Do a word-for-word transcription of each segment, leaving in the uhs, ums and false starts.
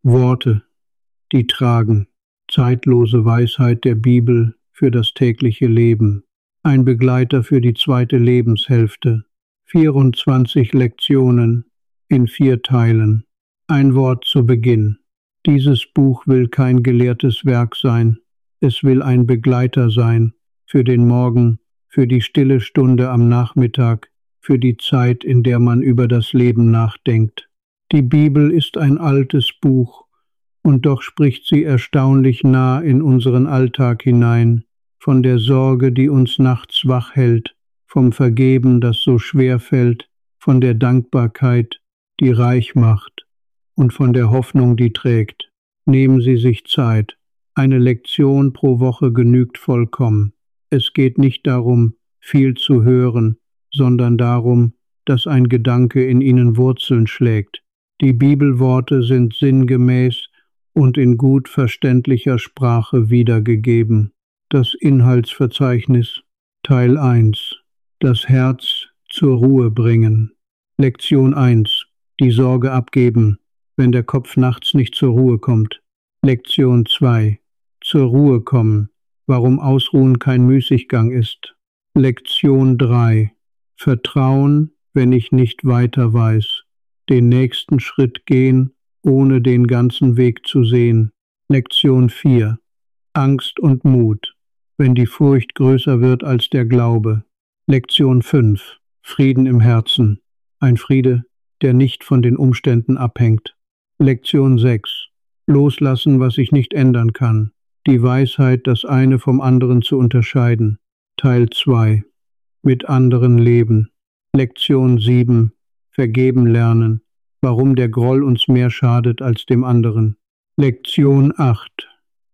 Worte, die tragen, zeitlose Weisheit der Bibel für das tägliche Leben, ein Begleiter für die zweite Lebenshälfte, vierundzwanzig Lektionen in vier Teilen. Ein Wort zu Beginn. Dieses Buch will kein gelehrtes Werk sein, es will ein Begleiter sein für den Morgen, für die stille Stunde am Nachmittag, für die Zeit, in der man über das Leben nachdenkt. Die Bibel ist ein altes Buch, und doch spricht sie erstaunlich nah in unseren Alltag hinein, von der Sorge, die uns nachts wach hält, vom Vergeben, das so schwer fällt, von der Dankbarkeit, die reich macht, und von der Hoffnung, die trägt. Nehmen Sie sich Zeit. Eine Lektion pro Woche genügt vollkommen. Es geht nicht darum, viel zu hören, sondern darum, dass ein Gedanke in Ihnen Wurzeln schlägt. Die Bibelworte sind sinngemäß und in gut verständlicher Sprache wiedergegeben. Das Inhaltsverzeichnis Teil eins. Das Herz zur Ruhe bringen. Lektion eins. Die Sorge abgeben, wenn der Kopf nachts nicht zur Ruhe kommt. Lektion zwei. Zur Ruhe kommen, warum Ausruhen kein Müßiggang ist. Lektion drei. Vertrauen, wenn ich nicht weiter weiß. Den nächsten Schritt gehen, ohne den ganzen Weg zu sehen. Lektion vier. Angst und Mut, wenn die Furcht größer wird als der Glaube. Lektion fünf. Frieden im Herzen, ein Friede, der nicht von den Umständen abhängt. Lektion sechs. Loslassen, was ich nicht ändern kann. Die Weisheit, das eine vom anderen zu unterscheiden. Teil zwei. Mit anderen leben. Lektion sieben. Vergeben lernen. Warum der Groll uns mehr schadet als dem anderen. Lektion acht.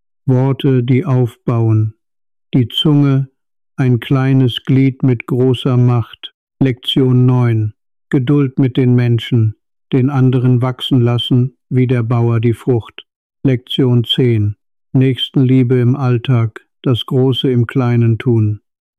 Worte, die aufbauen. Die Zunge, ein kleines Glied mit großer Macht. Lektion neun. Geduld mit den Menschen, den anderen wachsen lassen, wie der Bauer die Frucht. Lektion zehn. Nächstenliebe im Alltag, das Große im Kleinen tun.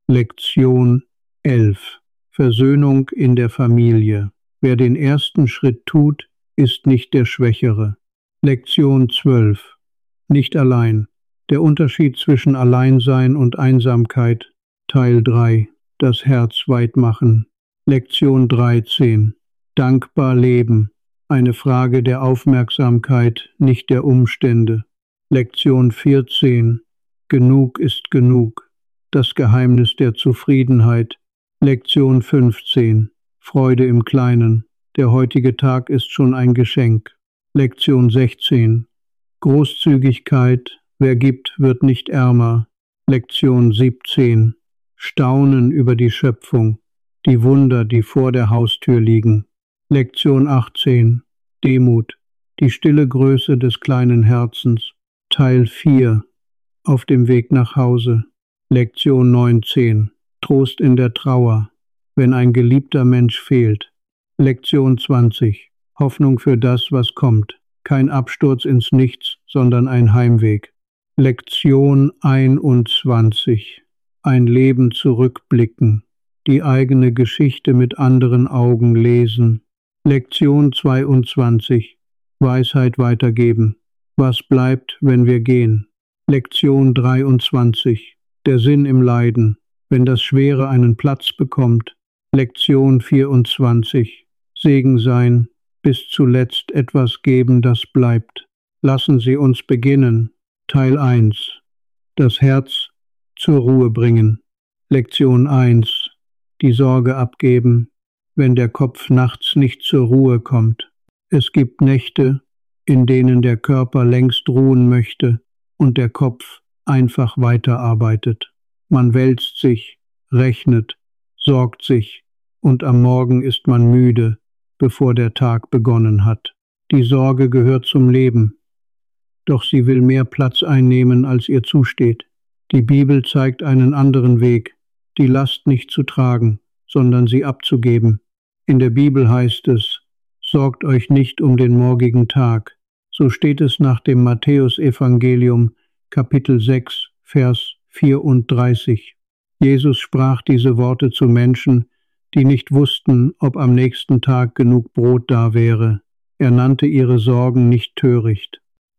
Lektion elf. Versöhnung in der Familie. Wer den ersten Schritt tut, ist nicht der Schwächere. Lektion zwölf. Nicht allein. Der Unterschied zwischen Alleinsein und Einsamkeit. Teil drei. Das Herz weit machen. Lektion dreizehn. Dankbar leben. Eine Frage der Aufmerksamkeit, nicht der Umstände. Lektion vierzehn. Genug ist genug. Das Geheimnis der Zufriedenheit. Lektion fünfzehn. Freude im Kleinen. Der heutige Tag ist schon ein Geschenk. Lektion sechzehn. Großzügigkeit. Wer gibt, wird nicht ärmer. Lektion siebzehn. Staunen über die Schöpfung. Die Wunder, die vor der Haustür liegen. Lektion achtzehn. Demut. Die stille Größe des kleinen Herzens. Teil vier. Auf dem Weg nach Hause. Lektion neunzehn. Trost in der Trauer, wenn ein geliebter Mensch fehlt. Lektion zwanzig. Hoffnung für das, was kommt. Kein Absturz ins Nichts, sondern ein Heimweg. Lektion einundzwanzig. Ein Leben zurückblicken. Die eigene Geschichte mit anderen Augen lesen. Lektion zweiundzwanzig. Weisheit weitergeben. Was bleibt, wenn wir gehen? Lektion dreiundzwanzig. Der Sinn im Leiden, wenn das Schwere einen Platz bekommt. Lektion vierundzwanzig. Segen sein, bis zuletzt etwas geben, das bleibt. Lassen Sie uns beginnen. Teil eins. Das Herz zur Ruhe bringen. Lektion eins. Die Sorge abgeben, wenn der Kopf nachts nicht zur Ruhe kommt. Es gibt Nächte, in denen der Körper längst ruhen möchte und der Kopf einfach weiterarbeitet. Man wälzt sich, rechnet, sorgt sich und am Morgen ist man müde, bevor der Tag begonnen hat. Die Sorge gehört zum Leben, doch sie will mehr Platz einnehmen, als ihr zusteht. Die Bibel zeigt einen anderen Weg, die Last nicht zu tragen, sondern sie abzugeben. In der Bibel heißt es, sorgt euch nicht um den morgigen Tag. So steht es nach dem Matthäusevangelium, Kapitel sechs, Vers vierunddreißig. Jesus sprach diese Worte zu Menschen, die nicht wussten, ob am nächsten Tag genug Brot da wäre. Er nannte ihre Sorgen nicht töricht.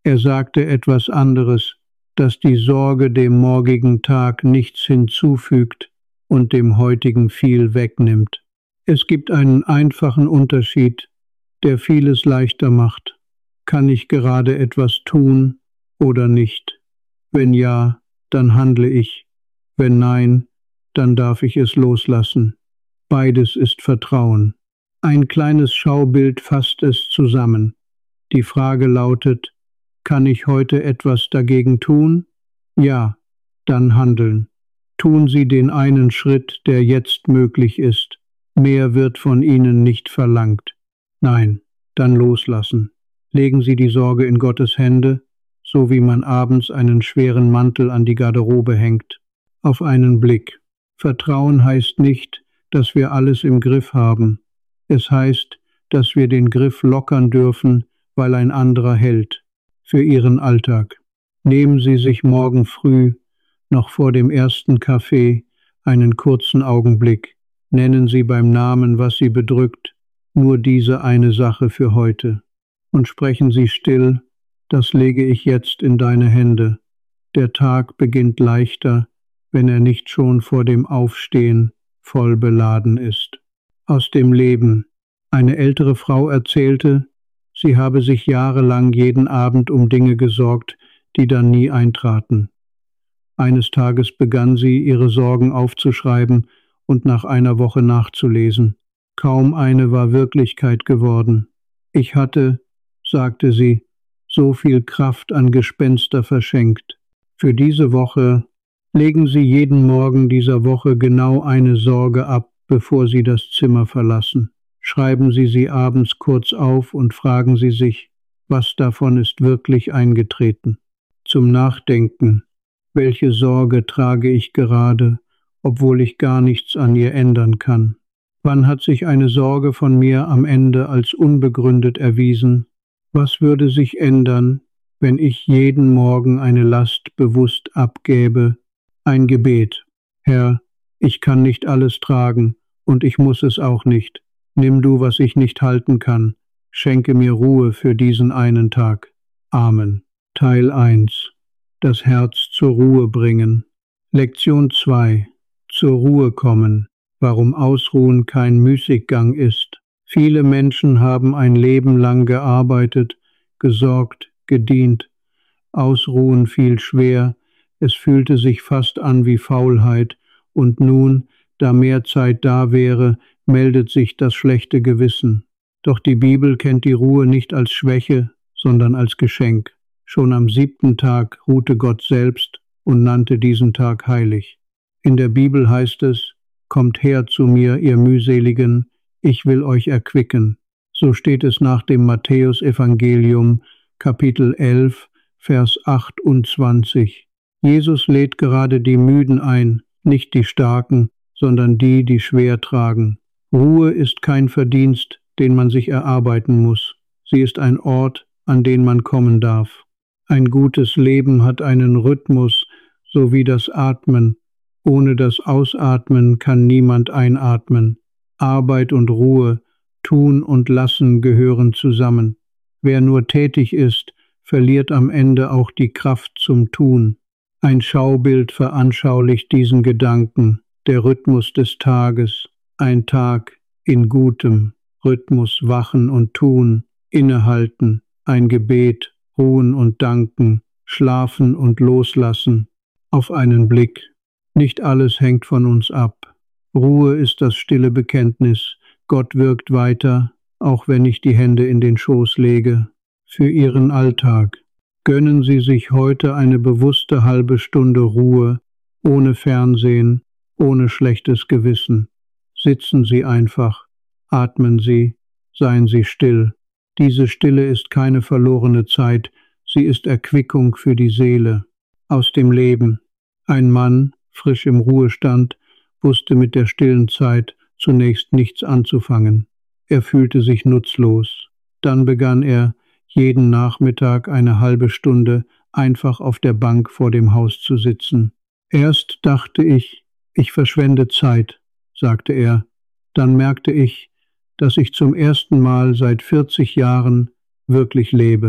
Er sagte etwas anderes, dass die Sorge dem morgigen Tag nichts hinzufügt und dem heutigen viel wegnimmt. Es gibt einen einfachen Unterschied, der vieles leichter macht. Kann ich gerade etwas tun oder nicht? Wenn ja, dann handle ich. Wenn nein, dann darf ich es loslassen. Beides ist Vertrauen. Ein kleines Schaubild fasst es zusammen. Die Frage lautet: Kann ich heute etwas dagegen tun? Ja, dann handeln. Tun Sie den einen Schritt, der jetzt möglich ist. Mehr wird von Ihnen nicht verlangt. Nein, dann loslassen. Legen Sie die Sorge in Gottes Hände, so wie man abends einen schweren Mantel an die Garderobe hängt. Auf einen Blick. Vertrauen heißt nicht, dass wir alles im Griff haben. Es heißt, dass wir den Griff lockern dürfen, weil ein anderer hält. Für Ihren Alltag. Nehmen Sie sich morgen früh, noch vor dem ersten Kaffee, einen kurzen Augenblick. Nennen Sie beim Namen, was Sie bedrückt, nur diese eine Sache für heute. Und sprechen Sie still: Das lege ich jetzt in deine Hände. Der Tag beginnt leichter, wenn er nicht schon vor dem Aufstehen voll beladen ist. Aus dem Leben. Eine ältere Frau erzählte, sie habe sich jahrelang jeden Abend um Dinge gesorgt, die dann nie eintraten. Eines Tages begann sie, ihre Sorgen aufzuschreiben und nach einer Woche nachzulesen. Kaum eine war Wirklichkeit geworden. Ich hatte, sagte sie, so viel Kraft an Gespenster verschenkt. Für diese Woche legen Sie jeden Morgen dieser Woche genau eine Sorge ab, bevor Sie das Zimmer verlassen. Schreiben Sie sie abends kurz auf und fragen Sie sich, was davon ist wirklich eingetreten. Zum Nachdenken: Welche Sorge trage ich gerade, obwohl ich gar nichts an ihr ändern kann? Wann hat sich eine Sorge von mir am Ende als unbegründet erwiesen? Was würde sich ändern, wenn ich jeden Morgen eine Last bewusst abgäbe? Ein Gebet: Herr, ich kann nicht alles tragen und ich muss es auch nicht. Nimm du, was ich nicht halten kann. Schenke mir Ruhe für diesen einen Tag. Amen. Teil eins. Das Herz zur Ruhe bringen. Lektion zwei. Zur Ruhe kommen. Warum Ausruhen kein Müßiggang ist. Viele Menschen haben ein Leben lang gearbeitet, gesorgt, gedient. Ausruhen fiel schwer, es fühlte sich fast an wie Faulheit, und nun, da mehr Zeit da wäre, meldet sich das schlechte Gewissen. Doch die Bibel kennt die Ruhe nicht als Schwäche, sondern als Geschenk. Schon am siebten Tag ruhte Gott selbst und nannte diesen Tag heilig. In der Bibel heißt es: Kommt her zu mir, ihr Mühseligen, ich will euch erquicken. So steht es nach dem Matthäusevangelium, Kapitel elf, Vers achtundzwanzig. Jesus lädt gerade die Müden ein, nicht die Starken, sondern die, die schwer tragen. Ruhe ist kein Verdienst, den man sich erarbeiten muss. Sie ist ein Ort, an den man kommen darf. Ein gutes Leben hat einen Rhythmus, so wie das Atmen. Ohne das Ausatmen kann niemand einatmen. Arbeit und Ruhe, Tun und Lassen gehören zusammen. Wer nur tätig ist, verliert am Ende auch die Kraft zum Tun. Ein Schaubild veranschaulicht diesen Gedanken, der Rhythmus des Tages, ein Tag in gutem Rhythmus, wachen und tun, innehalten, ein Gebet, ruhen und danken, schlafen und loslassen, auf einen Blick. Nicht alles hängt von uns ab. Ruhe ist das stille Bekenntnis, Gott wirkt weiter, auch wenn ich die Hände in den Schoß lege. Für Ihren Alltag. Gönnen Sie sich heute eine bewusste halbe Stunde Ruhe, ohne Fernsehen, ohne schlechtes Gewissen. Sitzen Sie einfach, atmen Sie, seien Sie still. Diese Stille ist keine verlorene Zeit, sie ist Erquickung für die Seele. Aus dem Leben. Ein Mann, frisch im Ruhestand, wusste mit der stillen Zeit zunächst nichts anzufangen. Er fühlte sich nutzlos. Dann begann er, jeden Nachmittag eine halbe Stunde einfach auf der Bank vor dem Haus zu sitzen. Erst dachte ich, ich verschwende Zeit, sagte er. Dann merkte ich, dass ich zum ersten Mal seit vierzig Jahren wirklich lebe.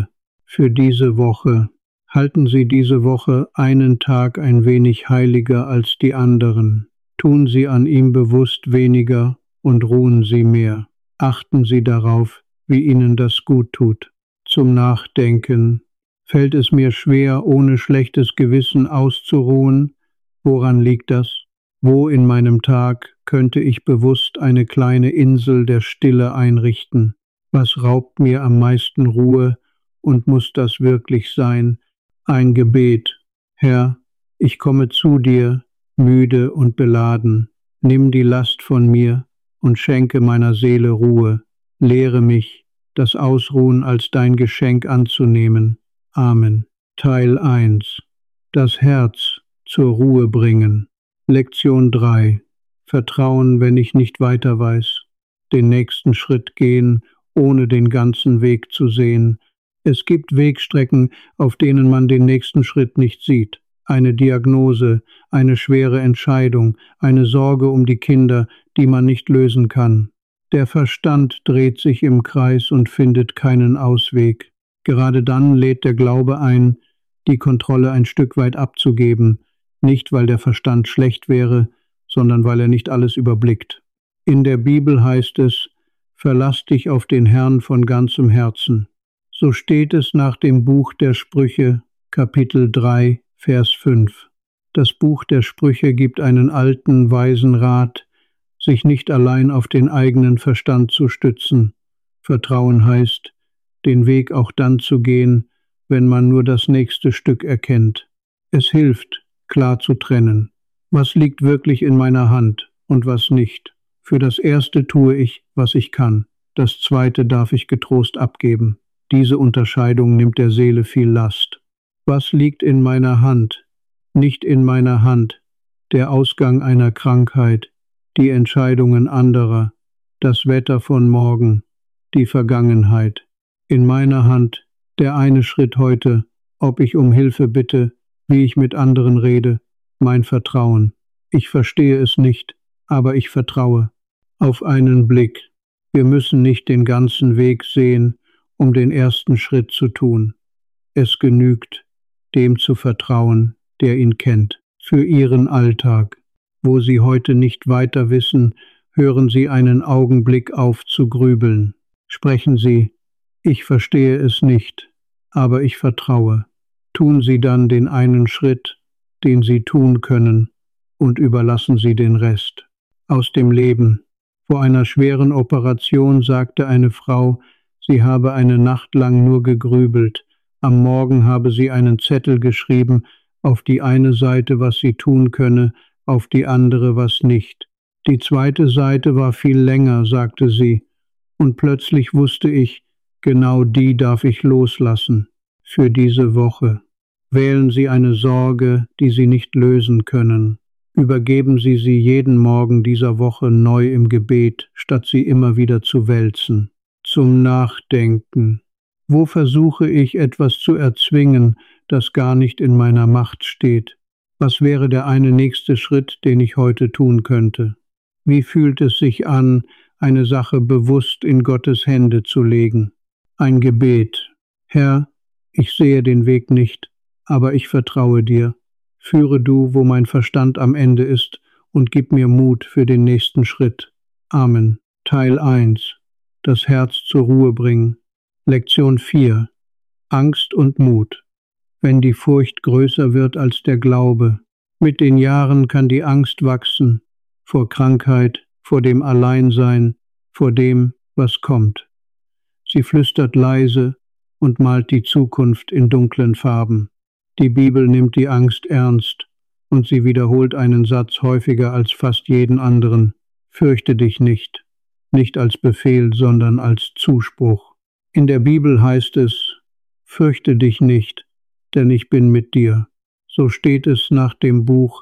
für diese Woche. Halten Sie diese Woche einen Tag ein wenig heiliger als die anderen. Tun Sie an ihm bewusst weniger und ruhen Sie mehr. Achten Sie darauf, wie Ihnen das gut tut. Zum Nachdenken. Fällt es mir schwer, ohne schlechtes Gewissen auszuruhen? Woran liegt das? Wo in meinem Tag könnte ich bewusst eine kleine Insel der Stille einrichten? Was raubt mir am meisten Ruhe und muss das wirklich sein? Ein Gebet. Herr, ich komme zu dir, müde und beladen. Nimm die Last von mir und schenke meiner Seele Ruhe. Lehre mich, das Ausruhen als dein Geschenk anzunehmen. Amen. Teil eins. Das Herz zur Ruhe bringen. Lektion drei. Vertrauen, wenn ich nicht weiter weiß. Den nächsten Schritt gehen, ohne den ganzen Weg zu sehen. Es gibt Wegstrecken, auf denen man den nächsten Schritt nicht sieht. Eine Diagnose, eine schwere Entscheidung, eine Sorge um die Kinder, die man nicht lösen kann. Der Verstand dreht sich im Kreis und findet keinen Ausweg. Gerade dann lädt der Glaube ein, die Kontrolle ein Stück weit abzugeben, nicht weil der Verstand schlecht wäre, sondern weil er nicht alles überblickt. In der Bibel heißt es, verlass dich auf den Herrn von ganzem Herzen. So steht es nach dem Buch der Sprüche, Kapitel drei, Vers fünf. Das Buch der Sprüche gibt einen alten, weisen Rat, sich nicht allein auf den eigenen Verstand zu stützen. Vertrauen heißt, den Weg auch dann zu gehen, wenn man nur das nächste Stück erkennt. Es hilft, klar zu trennen. Was liegt wirklich in meiner Hand und was nicht? Für das Erste tue ich, was ich kann. Das Zweite darf ich getrost abgeben. Diese Unterscheidung nimmt der Seele viel Last. Was liegt in meiner Hand? Nicht in meiner Hand. Der Ausgang einer Krankheit, die Entscheidungen anderer, das Wetter von morgen, die Vergangenheit. In meiner Hand der eine Schritt heute, ob ich um Hilfe bitte, wie ich mit anderen rede, mein Vertrauen. Ich verstehe es nicht, aber ich vertraue. Auf einen Blick. Wir müssen nicht den ganzen Weg sehen, um den ersten Schritt zu tun. Es genügt, dem zu vertrauen, der ihn kennt. Für Ihren Alltag. Wo Sie heute nicht weiter wissen, hören Sie einen Augenblick auf zu grübeln. Sprechen Sie, ich verstehe es nicht, aber ich vertraue. Tun Sie dann den einen Schritt, den Sie tun können, und überlassen Sie den Rest. Aus dem Leben. Vor einer schweren Operation sagte eine Frau, sie habe eine Nacht lang nur gegrübelt. Am Morgen habe sie einen Zettel geschrieben, auf die eine Seite, was sie tun könne, auf die andere, was nicht. Die zweite Seite war viel länger, sagte sie, und plötzlich wusste ich, genau die darf ich loslassen. Für diese Woche. Wählen Sie eine Sorge, die Sie nicht lösen können. Übergeben Sie sie jeden Morgen dieser Woche neu im Gebet, statt sie immer wieder zu wälzen. Zum Nachdenken. Wo versuche ich etwas zu erzwingen, das gar nicht in meiner Macht steht? Was wäre der eine nächste Schritt, den ich heute tun könnte? Wie fühlt es sich an, eine Sache bewusst in Gottes Hände zu legen? Ein Gebet. Herr, ich sehe den Weg nicht, aber ich vertraue dir. Führe du, wo mein Verstand am Ende ist, und gib mir Mut für den nächsten Schritt. Amen. Teil eins. Das Herz zur Ruhe bringen. Lektion vier. Angst und Mut. Wenn die Furcht größer wird als der Glaube. Mit den Jahren kann die Angst wachsen. Vor Krankheit, vor dem Alleinsein, vor dem, was kommt. Sie flüstert leise und malt die Zukunft in dunklen Farben. Die Bibel nimmt die Angst ernst und sie wiederholt einen Satz häufiger als fast jeden anderen. Fürchte dich nicht. Nicht als Befehl, sondern als Zuspruch. In der Bibel heißt es, fürchte dich nicht, denn ich bin mit dir. So steht es nach dem Buch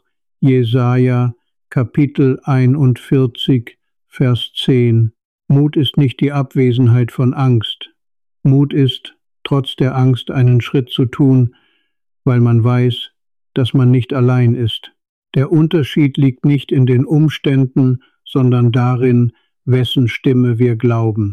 Jesaja, Kapitel einundvierzig, Vers zehn. Mut ist nicht die Abwesenheit von Angst. Mut ist, trotz der Angst einen Schritt zu tun, weil man weiß, dass man nicht allein ist. Der Unterschied liegt nicht in den Umständen, sondern darin, wessen Stimme wir glauben.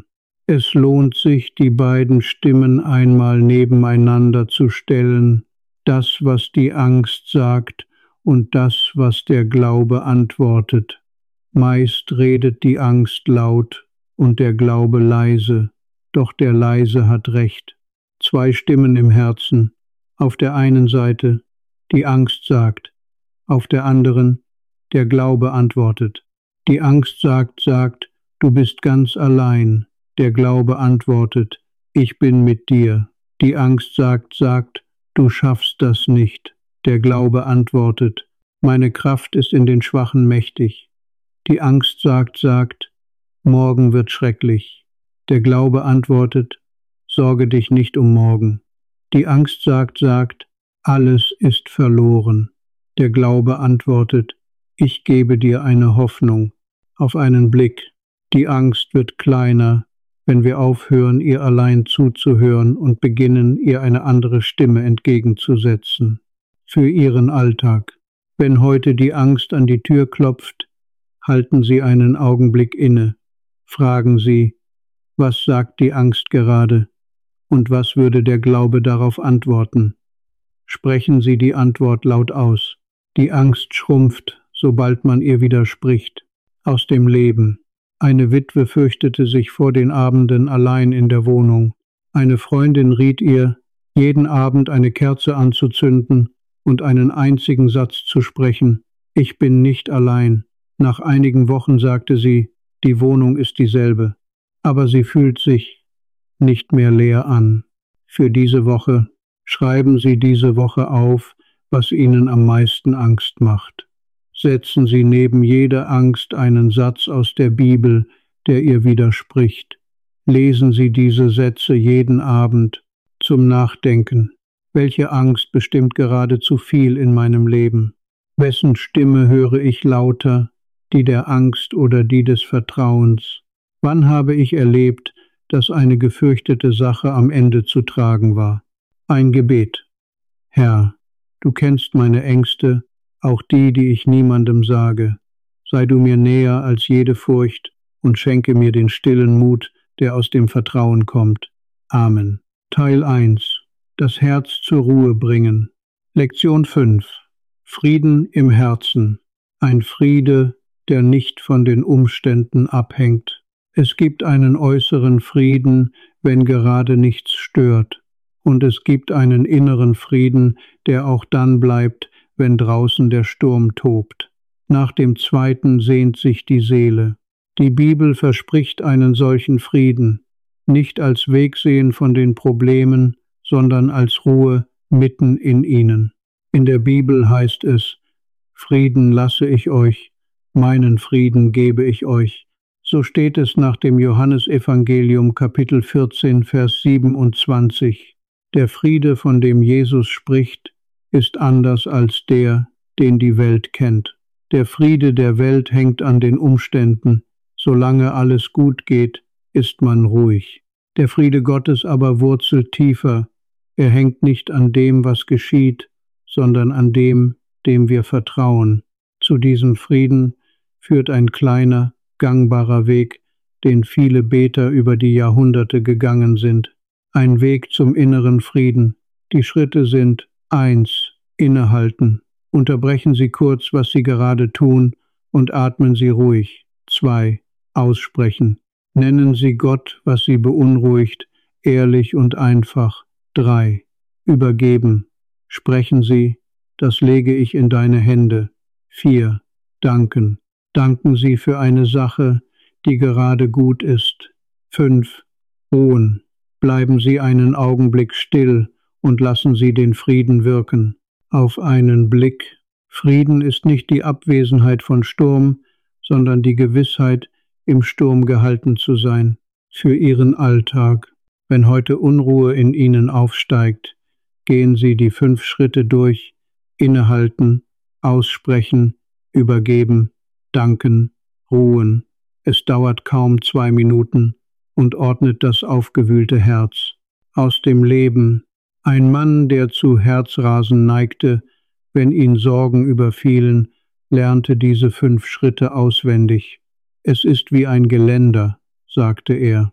Es lohnt sich, die beiden Stimmen einmal nebeneinander zu stellen, das, was die Angst sagt, und das, was der Glaube antwortet. Meist redet die Angst laut und der Glaube leise, doch der Leise hat Recht. Zwei Stimmen im Herzen. Auf der einen Seite die Angst sagt, auf der anderen der Glaube antwortet. Die Angst sagt, sagt, du bist ganz allein. Der Glaube antwortet, ich bin mit dir. Die Angst sagt, sagt, du schaffst das nicht. Der Glaube antwortet, meine Kraft ist in den Schwachen mächtig. Die Angst sagt, sagt, morgen wird schrecklich. Der Glaube antwortet, sorge dich nicht um morgen. Die Angst sagt, sagt, alles ist verloren. Der Glaube antwortet, ich gebe dir eine Hoffnung, auf einen Blick. Die Angst wird kleiner, wenn wir aufhören, ihr allein zuzuhören und beginnen, ihr eine andere Stimme entgegenzusetzen. Für ihren Alltag. Wenn heute die Angst an die Tür klopft, halten Sie einen Augenblick inne. Fragen Sie, was sagt die Angst gerade und was würde der Glaube darauf antworten? Sprechen Sie die Antwort laut aus. Die Angst schrumpft, sobald man ihr widerspricht. Aus dem Leben. Eine Witwe fürchtete sich vor den Abenden allein in der Wohnung. Eine Freundin riet ihr, jeden Abend eine Kerze anzuzünden und einen einzigen Satz zu sprechen. Ich bin nicht allein. Nach einigen Wochen sagte sie, die Wohnung ist dieselbe. Aber sie fühlt sich nicht mehr leer an. Für diese Woche schreiben Sie diese Woche auf, was Ihnen am meisten Angst macht. Setzen Sie neben jeder Angst einen Satz aus der Bibel, der ihr widerspricht. Lesen Sie diese Sätze jeden Abend zum Nachdenken. Welche Angst bestimmt gerade zu viel in meinem Leben? Wessen Stimme höre ich lauter, die der Angst oder die des Vertrauens? Wann habe ich erlebt, dass eine gefürchtete Sache am Ende zu tragen war? Ein Gebet. Herr, du kennst meine Ängste, auch die, die ich niemandem sage. Sei du mir näher als jede Furcht und schenke mir den stillen Mut, der aus dem Vertrauen kommt. Amen. Teil eins. Das Herz zur Ruhe bringen. Lektion fünf. Frieden im Herzen. Ein Friede, der nicht von den Umständen abhängt. Es gibt einen äußeren Frieden, wenn gerade nichts stört. Und es gibt einen inneren Frieden, der auch dann bleibt, wenn draußen der Sturm tobt. Nach dem zweiten sehnt sich die Seele. Die Bibel verspricht einen solchen Frieden, nicht als Wegsehen von den Problemen, sondern als Ruhe mitten in ihnen. In der Bibel heißt es, Frieden lasse ich euch, meinen Frieden gebe ich euch. So steht es nach dem Johannesevangelium Kapitel vierzehn, Vers siebenundzwanzig. Der Friede, von dem Jesus spricht, ist anders als der, den die Welt kennt. Der Friede der Welt hängt an den Umständen. Solange alles gut geht, ist man ruhig. Der Friede Gottes aber wurzelt tiefer. Er hängt nicht an dem, was geschieht, sondern an dem, dem wir vertrauen. Zu diesem Frieden führt ein kleiner, gangbarer Weg, den viele Beter über die Jahrhunderte gegangen sind. Ein Weg zum inneren Frieden. Die Schritte sind eins. Innehalten. Unterbrechen Sie kurz, was Sie gerade tun, und atmen Sie ruhig. zwei. Aussprechen. Nennen Sie Gott, was Sie beunruhigt, ehrlich und einfach. drei. Übergeben. Sprechen Sie, das lege ich in deine Hände. vier. Danken. Danken Sie für eine Sache, die gerade gut ist. fünf. Ruhen. Bleiben Sie einen Augenblick still und lassen Sie den Frieden wirken. Auf einen Blick. Frieden ist nicht die Abwesenheit von Sturm, sondern die Gewissheit, im Sturm gehalten zu sein. Für Ihren Alltag. Wenn heute Unruhe in Ihnen aufsteigt, gehen Sie die fünf Schritte durch. Innehalten, aussprechen, übergeben, danken, ruhen. Es dauert kaum zwei Minuten und ordnet das aufgewühlte Herz. Aus dem Leben. Ein Mann, der zu Herzrasen neigte, wenn ihn Sorgen überfielen, lernte diese fünf Schritte auswendig. Es ist wie ein Geländer, sagte er.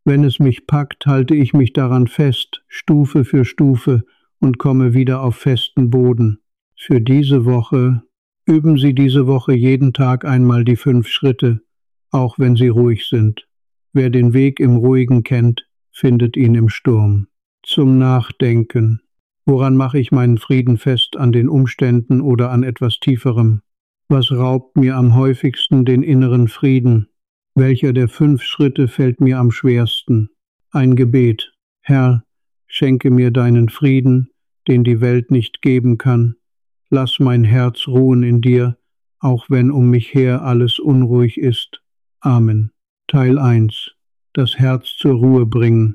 Wenn es mich packt, halte ich mich daran fest, Stufe für Stufe, und komme wieder auf festen Boden. Für diese Woche üben Sie diese Woche jeden Tag einmal die fünf Schritte, auch wenn sie ruhig sind. Wer den Weg im Ruhigen kennt, findet ihn im Sturm. Zum Nachdenken. Woran mache ich meinen Frieden fest, an den Umständen oder an etwas Tieferem? Was raubt mir am häufigsten den inneren Frieden? Welcher der fünf Schritte fällt mir am schwersten? Ein Gebet. Herr, schenke mir deinen Frieden, den die Welt nicht geben kann. Lass mein Herz ruhen in dir, auch wenn um mich her alles unruhig ist. Amen. Teil eins. Das Herz zur Ruhe bringen.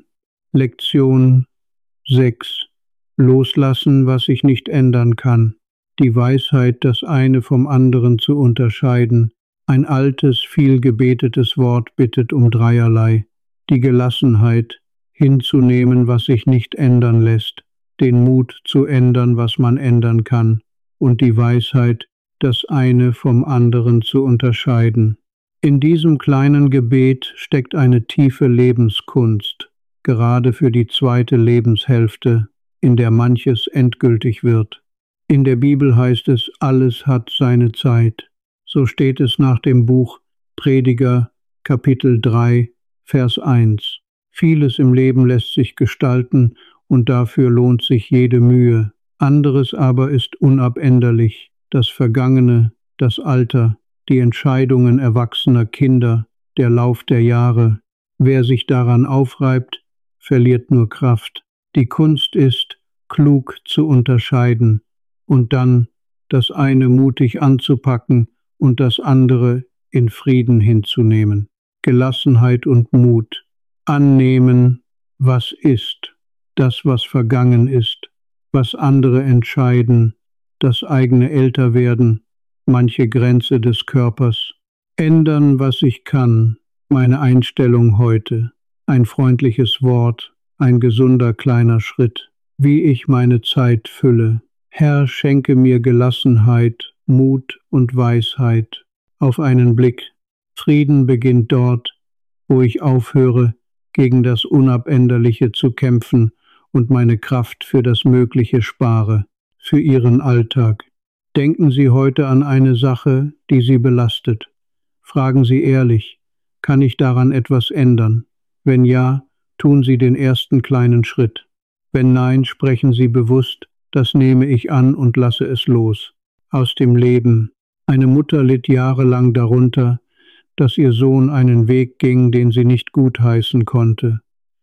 Lektion sechs. Loslassen, was ich nicht ändern kann. Die Weisheit, das eine vom anderen zu unterscheiden. Ein altes, viel gebetetes Wort bittet um dreierlei. Die Gelassenheit, hinzunehmen, was sich nicht ändern lässt. Den Mut zu ändern, was man ändern kann. Und die Weisheit, das eine vom anderen zu unterscheiden. In diesem kleinen Gebet steckt eine tiefe Lebenskunst, gerade für die zweite Lebenshälfte, in der manches endgültig wird. In der Bibel heißt es, alles hat seine Zeit. So steht es nach dem Buch Prediger, Kapitel drei, Vers eins. Vieles im Leben lässt sich gestalten und dafür lohnt sich jede Mühe. Anderes aber ist unabänderlich, das Vergangene, das Alter, die Entscheidungen erwachsener Kinder, der Lauf der Jahre. Wer sich daran aufreibt, verliert nur Kraft. Die Kunst ist, klug zu unterscheiden und dann das eine mutig anzupacken und das andere in Frieden hinzunehmen. Gelassenheit und Mut. Annehmen, was ist, das, was vergangen ist, was andere entscheiden, das eigene Älterwerden, manche Grenze des Körpers. Ändern, was ich kann, meine Einstellung heute, ein freundliches Wort, ein gesunder kleiner Schritt, wie ich meine Zeit fülle. Herr, schenke mir Gelassenheit, Mut und Weisheit. Auf einen Blick. Frieden beginnt dort, wo ich aufhöre, gegen das Unabänderliche zu kämpfen und meine Kraft für das Mögliche spare, für Ihren Alltag. Denken Sie heute an eine Sache, die Sie belastet. Fragen Sie ehrlich, kann ich daran etwas ändern? Wenn ja, tun Sie den ersten kleinen Schritt. Wenn nein, sprechen Sie bewusst, das nehme ich an und lasse es los. Aus dem Leben. Eine Mutter litt jahrelang darunter, dass ihr Sohn einen Weg ging, den sie nicht gutheißen konnte.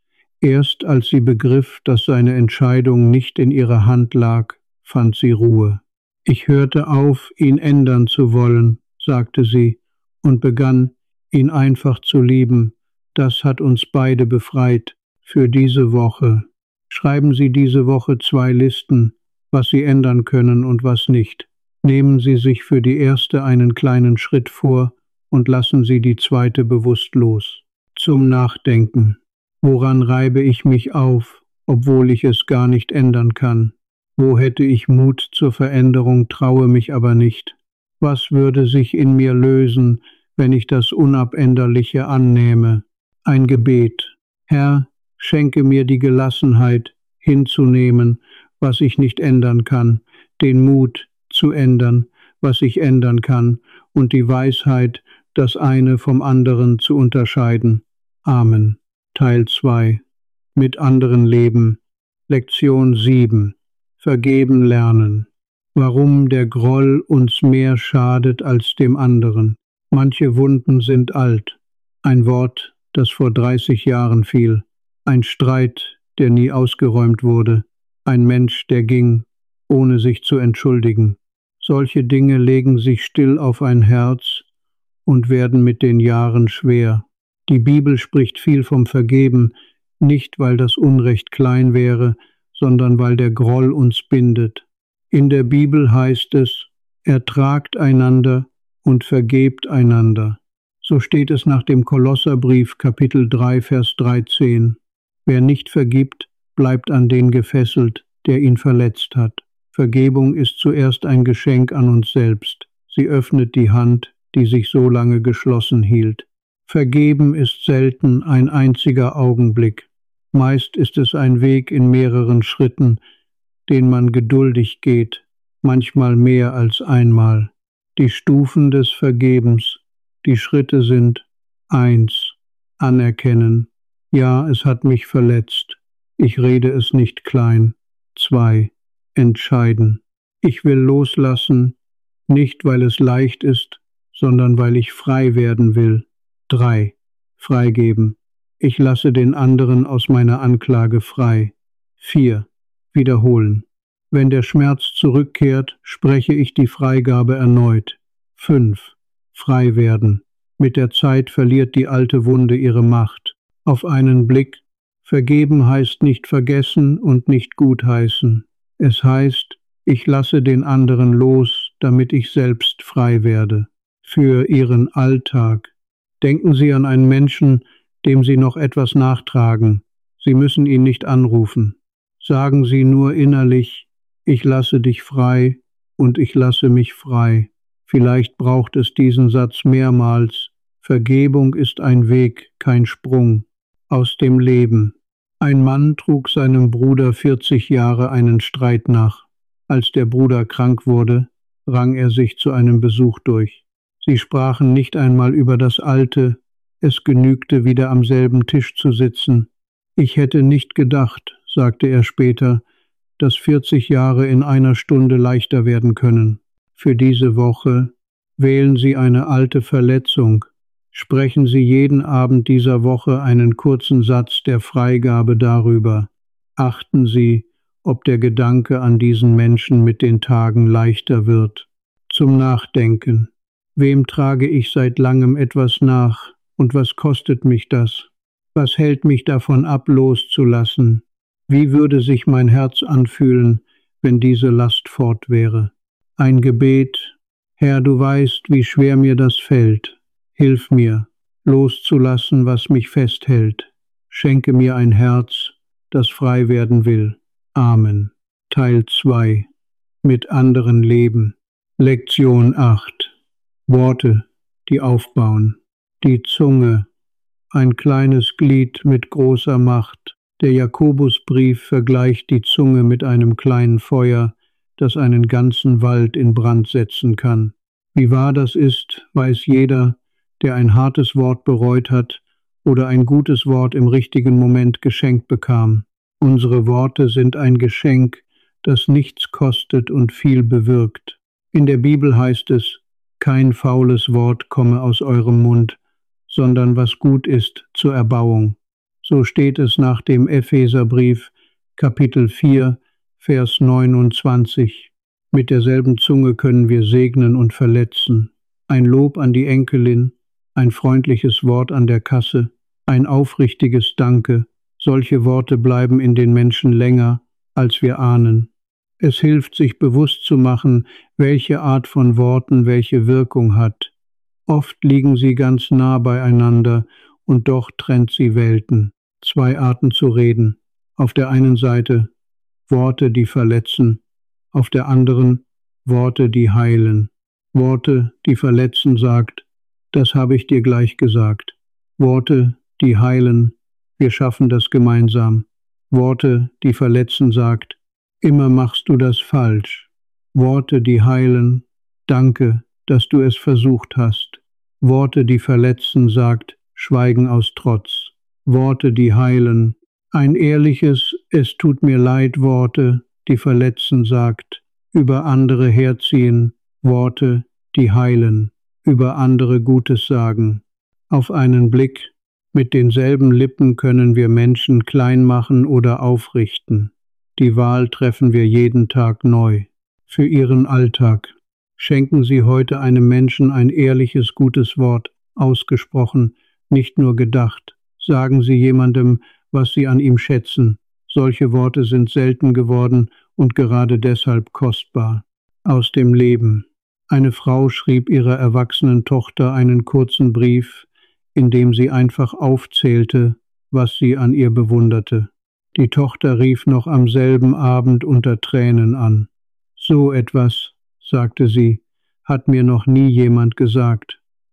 Erst als sie begriff, dass seine Entscheidung nicht in ihrer Hand lag, fand sie Ruhe. Ich hörte auf, ihn ändern zu wollen, sagte sie, und begann, ihn einfach zu lieben. Das hat uns beide befreit für diese Woche. Schreiben Sie diese Woche zwei Listen, was Sie ändern können und was nicht. Nehmen Sie sich für die erste einen kleinen Schritt vor und lassen Sie die zweite bewusst los. Zum Nachdenken. Woran reibe ich mich auf, obwohl ich es gar nicht ändern kann? Wo hätte ich Mut zur Veränderung, traue mich aber nicht? Was würde sich in mir lösen, wenn ich das Unabänderliche annehme? Ein Gebet. Herr, schenke mir die Gelassenheit, hinzunehmen, was ich nicht ändern kann, den Mut zu ändern, was ich ändern kann, und die Weisheit, das eine vom anderen zu unterscheiden. Amen. Teil zwei. Mit anderen leben. Lektion sieben. Vergeben lernen. Warum der Groll uns mehr schadet als dem anderen. Manche Wunden sind alt. Ein Wort, das vor dreißig Jahren fiel. Ein Streit, der nie ausgeräumt wurde. Ein Mensch, der ging, ohne sich zu entschuldigen. Solche Dinge legen sich still auf ein Herz und werden mit den Jahren schwer. Die Bibel spricht viel vom Vergeben, nicht weil das Unrecht klein wäre, sondern weil der Groll uns bindet. In der Bibel heißt es, ertragt einander und vergebt einander. So steht es nach dem Kolosserbrief Kapitel drei, Vers dreizehn. Wer nicht vergibt, bleibt an den gefesselt, der ihn verletzt hat. Vergebung ist zuerst ein Geschenk an uns selbst. Sie öffnet die Hand, die sich so lange geschlossen hielt. Vergeben ist selten ein einziger Augenblick. Meist ist es ein Weg in mehreren Schritten, den man geduldig geht, manchmal mehr als einmal. Die Stufen des Vergebens, die Schritte sind: eins. Anerkennen. Ja, es hat mich verletzt. Ich rede es nicht klein. zwei. Entscheiden. Ich will loslassen, nicht weil es leicht ist, sondern weil ich frei werden will. drei. Freigeben. Ich lasse den anderen aus meiner Anklage frei. vier. Wiederholen. Wenn der Schmerz zurückkehrt, spreche ich die Freigabe erneut. fünf. Frei werden. Mit der Zeit verliert die alte Wunde ihre Macht. Auf einen Blick. Vergeben heißt nicht vergessen und nicht gutheißen. Es heißt, ich lasse den anderen los, damit ich selbst frei werde. Für Ihren Alltag. Denken Sie an einen Menschen, dem Sie noch etwas nachtragen. Sie müssen ihn nicht anrufen. Sagen Sie nur innerlich: Ich lasse dich frei und ich lasse mich frei. Vielleicht braucht es diesen Satz mehrmals. Vergebung ist ein Weg, kein Sprung. Aus dem Leben. Ein Mann trug seinem Bruder vierzig Jahre einen Streit nach. Als der Bruder krank wurde, rang er sich zu einem Besuch durch. Sie sprachen nicht einmal über das Alte, es genügte, wieder am selben Tisch zu sitzen. Ich hätte nicht gedacht, sagte er später, dass vierzig Jahre in einer Stunde leichter werden können. Für diese Woche wählen Sie eine alte Verletzung. Sprechen Sie jeden Abend dieser Woche einen kurzen Satz der Freigabe darüber. Achten Sie, ob der Gedanke an diesen Menschen mit den Tagen leichter wird. Zum Nachdenken. Wem trage ich seit langem etwas nach und was kostet mich das? Was hält mich davon ab, loszulassen? Wie würde sich mein Herz anfühlen, wenn diese Last fort wäre? Ein Gebet. Herr, du weißt, wie schwer mir das fällt. Hilf mir, loszulassen, was mich festhält. Schenke mir ein Herz, das frei werden will. Amen. Teil zwei. Mit anderen leben. Lektion acht. Worte, die aufbauen. Die Zunge. Ein kleines Glied mit großer Macht. Der Jakobusbrief vergleicht die Zunge mit einem kleinen Feuer, das einen ganzen Wald in Brand setzen kann. Wie wahr das ist, weiß jeder, der ein hartes Wort bereut hat oder ein gutes Wort im richtigen Moment geschenkt bekam. Unsere Worte sind ein Geschenk, das nichts kostet und viel bewirkt. In der Bibel heißt es: Kein faules Wort komme aus eurem Mund, sondern was gut ist zur Erbauung. So steht es nach dem Epheserbrief, Kapitel vier, Vers neunundzwanzig. Mit derselben Zunge können wir segnen und verletzen. Ein Lob an die Enkelin, ein freundliches Wort an der Kasse, ein aufrichtiges Danke. Solche Worte bleiben in den Menschen länger, als wir ahnen. Es hilft, sich bewusst zu machen, welche Art von Worten welche Wirkung hat. Oft liegen sie ganz nah beieinander und doch trennt sie Welten. Zwei Arten zu reden. Auf der einen Seite Worte, die verletzen, auf der anderen Worte, die heilen. Worte, die verletzen, sagt: Das habe ich dir gleich gesagt. Worte, die heilen: Wir schaffen das gemeinsam. Worte, die verletzen, sagt: Immer machst du das falsch. Worte, die heilen: Danke, dass du es versucht hast. Worte, die verletzen, sagt: Schweigen aus Trotz. Worte, die heilen: Ein ehrliches Es tut mir leid Worte, die verletzen, sagt: Über andere herziehen. Worte, die heilen: Über andere Gutes sagen. Auf einen Blick. Mit denselben Lippen können wir Menschen klein machen oder aufrichten. Die Wahl treffen wir jeden Tag neu. Für Ihren Alltag. Schenken Sie heute einem Menschen ein ehrliches, gutes Wort, ausgesprochen, nicht nur gedacht. Sagen Sie jemandem, was Sie an ihm schätzen. Solche Worte sind selten geworden und gerade deshalb kostbar. Aus dem Leben. Eine Frau schrieb ihrer erwachsenen Tochter einen kurzen Brief, in dem sie einfach aufzählte, was sie an ihr bewunderte. Die Tochter rief noch am selben Abend unter Tränen an. So etwas, sagte sie, hat mir noch nie jemand gesagt.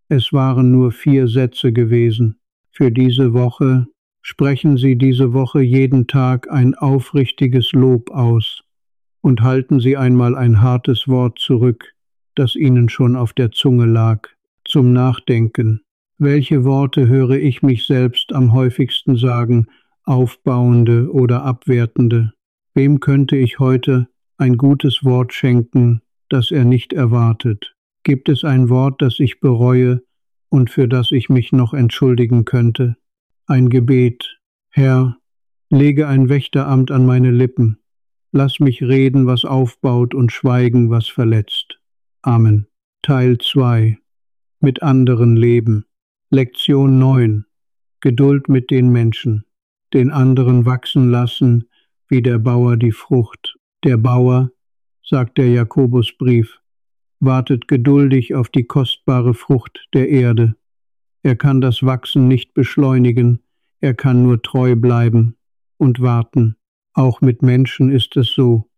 Es waren nur vier Sätze gewesen. Für diese Woche sprechen Sie diese Woche jeden Tag ein aufrichtiges Lob aus und halten Sie einmal ein hartes Wort zurück, das Ihnen schon auf der Zunge lag, zum Nachdenken. Welche Worte höre ich mich selbst am häufigsten sagen, aufbauende oder abwertende? Wem könnte ich heute ein gutes Wort schenken, das er nicht erwartet? Gibt es ein Wort, das ich bereue und für das ich mich noch entschuldigen könnte? Ein Gebet. Herr, lege ein Wächteramt an meine Lippen. Lass mich reden, was aufbaut, und schweigen, was verletzt. Amen. Teil zwei. Mit anderen leben. Lektion neun. Geduld mit den Menschen. Den anderen wachsen lassen, wie der Bauer die Frucht. Der Bauer, sagt der Jakobusbrief, wartet geduldig auf die kostbare Frucht der Erde. Er kann das Wachsen nicht beschleunigen, er kann nur treu bleiben und warten. Auch mit Menschen ist es so.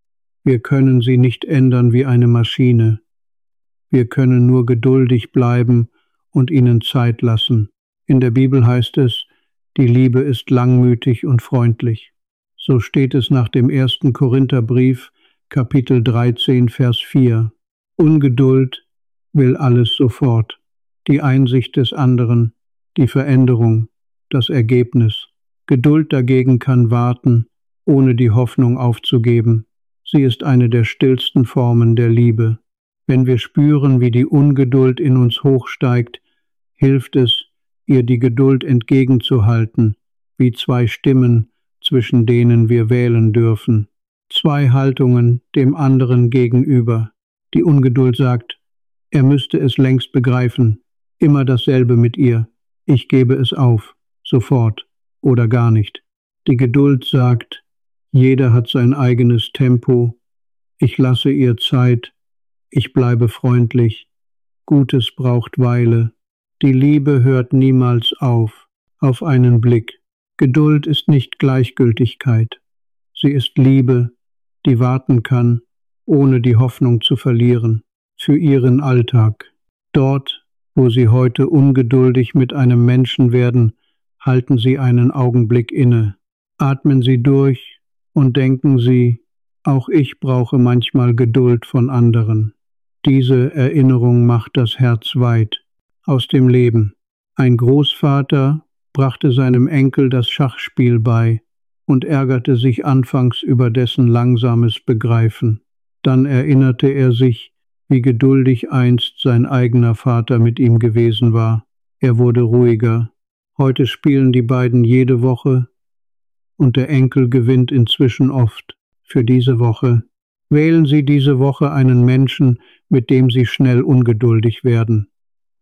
Wir können sie nicht ändern wie eine Maschine. Wir können nur geduldig bleiben und ihnen Zeit lassen. In der Bibel heißt es, die Liebe ist langmütig und freundlich. So steht es nach dem ersten Korintherbrief, Kapitel dreizehn, Vers vier. Ungeduld will alles sofort. Die Einsicht des anderen, die Veränderung, das Ergebnis. Geduld dagegen kann warten, ohne die Hoffnung aufzugeben. Sie ist eine der stillsten Formen der Liebe. Wenn wir spüren, wie die Ungeduld in uns hochsteigt, hilft es, ihr die Geduld entgegenzuhalten, wie zwei Stimmen, zwischen denen wir wählen dürfen. Zwei Haltungen dem anderen gegenüber. Die Ungeduld sagt, er müsste es längst begreifen. Immer dasselbe mit ihr. Ich gebe es auf, sofort oder gar nicht. Die Geduld sagt, jeder hat sein eigenes Tempo. Ich lasse ihr Zeit. Ich bleibe freundlich. Gutes braucht Weile. Die Liebe hört niemals auf. Auf einen Blick. Geduld ist nicht Gleichgültigkeit. Sie ist Liebe, die warten kann, ohne die Hoffnung zu verlieren, für ihren Alltag. Dort, wo Sie heute ungeduldig mit einem Menschen werden, halten Sie einen Augenblick inne. Atmen Sie durch und denken Sie, auch ich brauche manchmal Geduld von anderen. Diese Erinnerung macht das Herz weit. Aus dem Leben. Ein Großvater brachte seinem Enkel das Schachspiel bei und ärgerte sich anfangs über dessen langsames Begreifen. Dann erinnerte er sich, wie geduldig einst sein eigener Vater mit ihm gewesen war. Er wurde ruhiger. Heute spielen die beiden jede Woche und der Enkel gewinnt inzwischen oft. Für diese Woche. Wählen Sie diese Woche einen Menschen, mit dem Sie schnell ungeduldig werden.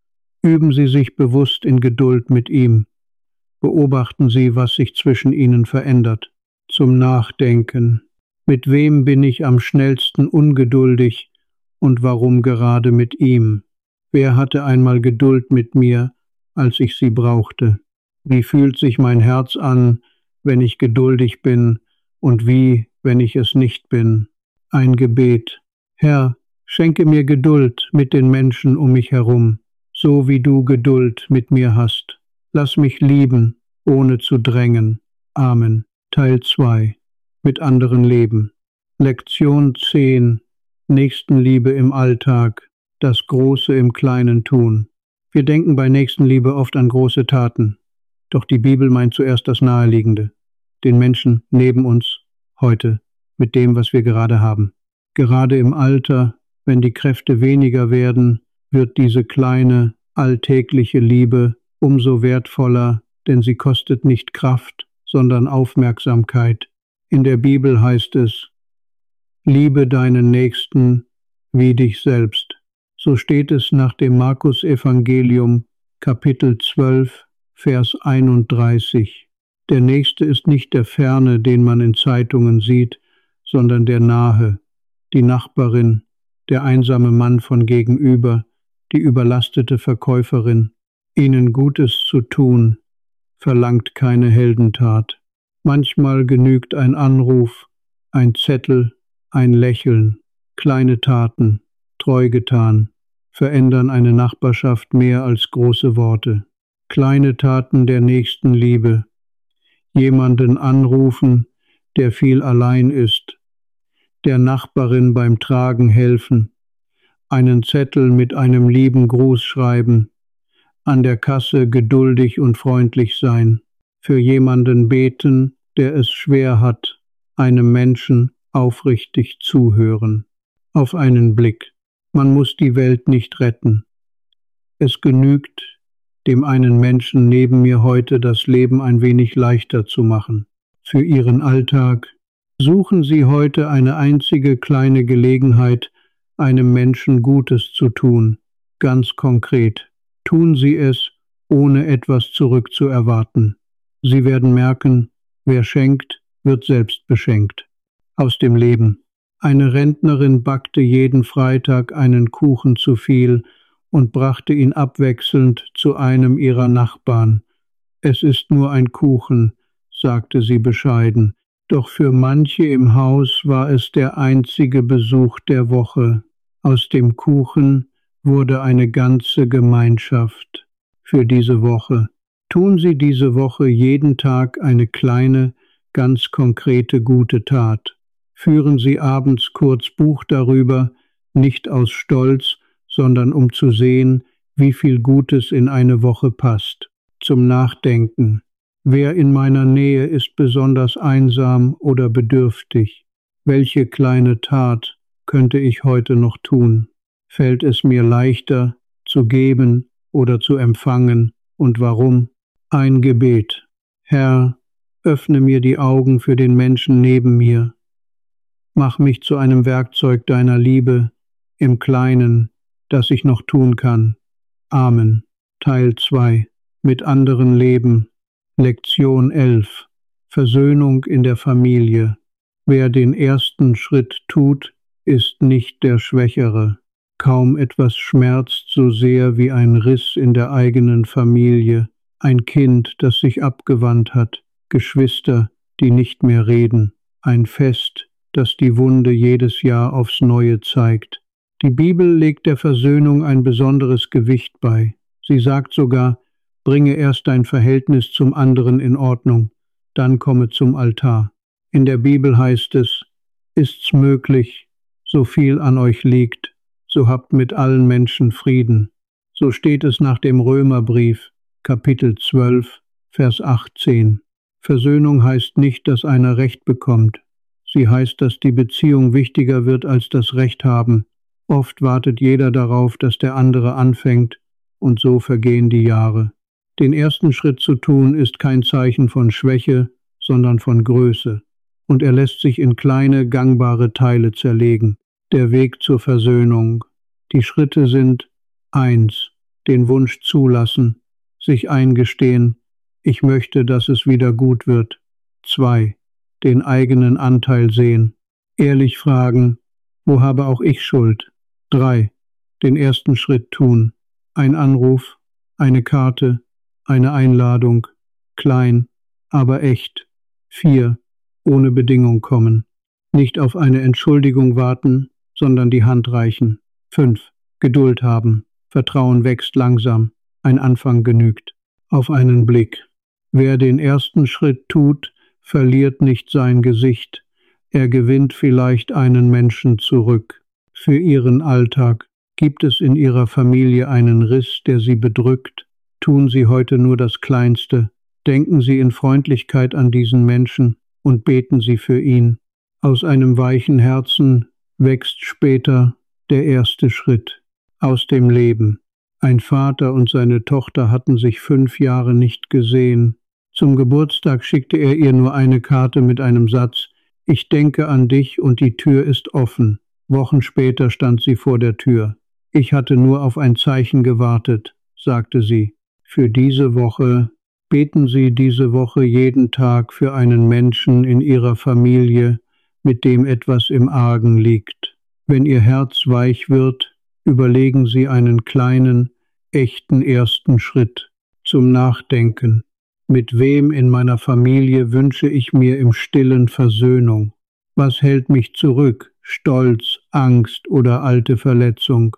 Üben Sie sich bewusst in Geduld mit ihm. Beobachten Sie, was sich zwischen Ihnen verändert. Zum Nachdenken. Mit wem bin ich am schnellsten ungeduldig und warum gerade mit ihm? Wer hatte einmal Geduld mit mir, als ich sie brauchte? Wie fühlt sich mein Herz an, wenn ich geduldig bin und wie, wenn ich es nicht bin? Ein Gebet. Herr, schenke mir Geduld mit den Menschen um mich herum, so wie du Geduld mit mir hast. Lass mich lieben, ohne zu drängen. Amen. Teil zwei. Mit anderen leben. Lektion zehn. Nächstenliebe im Alltag. Das Große im Kleinen tun. Wir denken bei Nächstenliebe oft an große Taten. Doch die Bibel meint zuerst das Naheliegende. Den Menschen neben uns, heute, mit dem, was wir gerade haben. Gerade im Alter, wenn die Kräfte weniger werden, wird diese kleine, alltägliche Liebe umso wertvoller, denn sie kostet nicht Kraft, sondern Aufmerksamkeit. In der Bibel heißt es, liebe deinen Nächsten wie dich selbst. So steht es nach dem Markus-Evangelium, Kapitel zwölf, Vers einunddreißig. Der Nächste ist nicht der Ferne, den man in Zeitungen sieht, sondern der Nahe, die Nachbarin, der einsame Mann von gegenüber, die überlastete Verkäuferin. Ihnen Gutes zu tun, verlangt keine Heldentat. Manchmal genügt ein Anruf, ein Zettel, ein Lächeln, kleine Taten, treu getan, verändern eine Nachbarschaft mehr als große Worte. Kleine Taten der Nächstenliebe. Jemanden anrufen, der viel allein ist. Der Nachbarin beim Tragen helfen. Einen Zettel mit einem lieben Gruß schreiben. An der Kasse geduldig und freundlich sein. Für jemanden beten, der es schwer hat. Einem Menschen aufrichtig zuhören. Auf einen Blick. Man muss die Welt nicht retten. Es genügt, dem einen Menschen neben mir heute das Leben ein wenig leichter zu machen. Für Ihren Alltag suchen Sie heute eine einzige kleine Gelegenheit, einem Menschen Gutes zu tun. Ganz konkret. Tun Sie es, ohne etwas zurückzuerwarten. Sie werden merken, wer schenkt, wird selbst beschenkt. Aus dem Leben. Eine Rentnerin backte jeden Freitag einen Kuchen zu viel und brachte ihn abwechselnd zu einem ihrer Nachbarn. Es ist nur ein Kuchen, sagte sie bescheiden, doch für manche im Haus war es der einzige Besuch der Woche. Aus dem Kuchen wurde eine ganze Gemeinschaft. Für diese Woche. Tun Sie diese Woche jeden Tag eine kleine, ganz konkrete gute Tat. Führen Sie abends kurz Buch darüber, nicht aus Stolz, sondern um zu sehen, wie viel Gutes in eine Woche passt. Zum Nachdenken. Wer in meiner Nähe ist besonders einsam oder bedürftig? Welche kleine Tat könnte ich heute noch tun? Fällt es mir leichter, zu geben oder zu empfangen, und warum? Ein Gebet. Herr, öffne mir die Augen für den Menschen neben mir. Mach mich zu einem Werkzeug deiner Liebe, im Kleinen, das ich noch tun kann. Amen. Teil zwei. Mit anderen leben. Lektion elf. Versöhnung in der Familie. Wer den ersten Schritt tut, ist nicht der Schwächere. Kaum etwas schmerzt so sehr wie ein Riss in der eigenen Familie, ein Kind, das sich abgewandt hat, Geschwister, die nicht mehr reden, ein Fest, das die Wunde jedes Jahr aufs Neue zeigt. Die Bibel legt der Versöhnung ein besonderes Gewicht bei. Sie sagt sogar, bringe erst dein Verhältnis zum anderen in Ordnung, dann komme zum Altar. In der Bibel heißt es, ist's möglich, so viel an euch liegt, so habt mit allen Menschen Frieden. So steht es nach dem Römerbrief, Kapitel zwölf, Vers achtzehn. Versöhnung heißt nicht, dass einer Recht bekommt. Sie heißt, dass die Beziehung wichtiger wird als das Recht haben. Oft wartet jeder darauf, dass der andere anfängt, und so vergehen die Jahre. Den ersten Schritt zu tun, ist kein Zeichen von Schwäche, sondern von Größe. Und er lässt sich in kleine, gangbare Teile zerlegen. Der Weg zur Versöhnung. Die Schritte sind eins. Den Wunsch zulassen, sich eingestehen, ich möchte, dass es wieder gut wird. zwei. Den eigenen Anteil sehen, ehrlich fragen, wo habe auch ich Schuld? drei. Den ersten Schritt tun, ein Anruf, eine Karte, eine Einladung, klein, aber echt. vier. Ohne Bedingung kommen, nicht auf eine Entschuldigung warten, sondern die Hand reichen. fünf. Geduld haben, Vertrauen wächst langsam, ein Anfang genügt. Auf einen Blick. Wer den ersten Schritt tut, verliert nicht sein Gesicht, er gewinnt vielleicht einen Menschen zurück. Für Ihren Alltag. Gibt es in Ihrer Familie einen Riss, der Sie bedrückt? Tun Sie heute nur das Kleinste. Denken Sie in Freundlichkeit an diesen Menschen und beten Sie für ihn. Aus einem weichen Herzen wächst später der erste Schritt. Aus dem Leben. Ein Vater und seine Tochter hatten sich fünf Jahre nicht gesehen. Zum Geburtstag schickte er ihr nur eine Karte mit einem Satz, ich denke an dich und die Tür ist offen. Wochen später stand sie vor der Tür. Ich hatte nur auf ein Zeichen gewartet, sagte sie. Für diese Woche, beten Sie diese Woche jeden Tag für einen Menschen in Ihrer Familie, mit dem etwas im Argen liegt. Wenn Ihr Herz weich wird, überlegen Sie einen kleinen, echten ersten Schritt zum Nachdenken. Mit wem in meiner Familie wünsche ich mir im Stillen Versöhnung? Was hält mich zurück? Stolz, Angst oder alte Verletzung?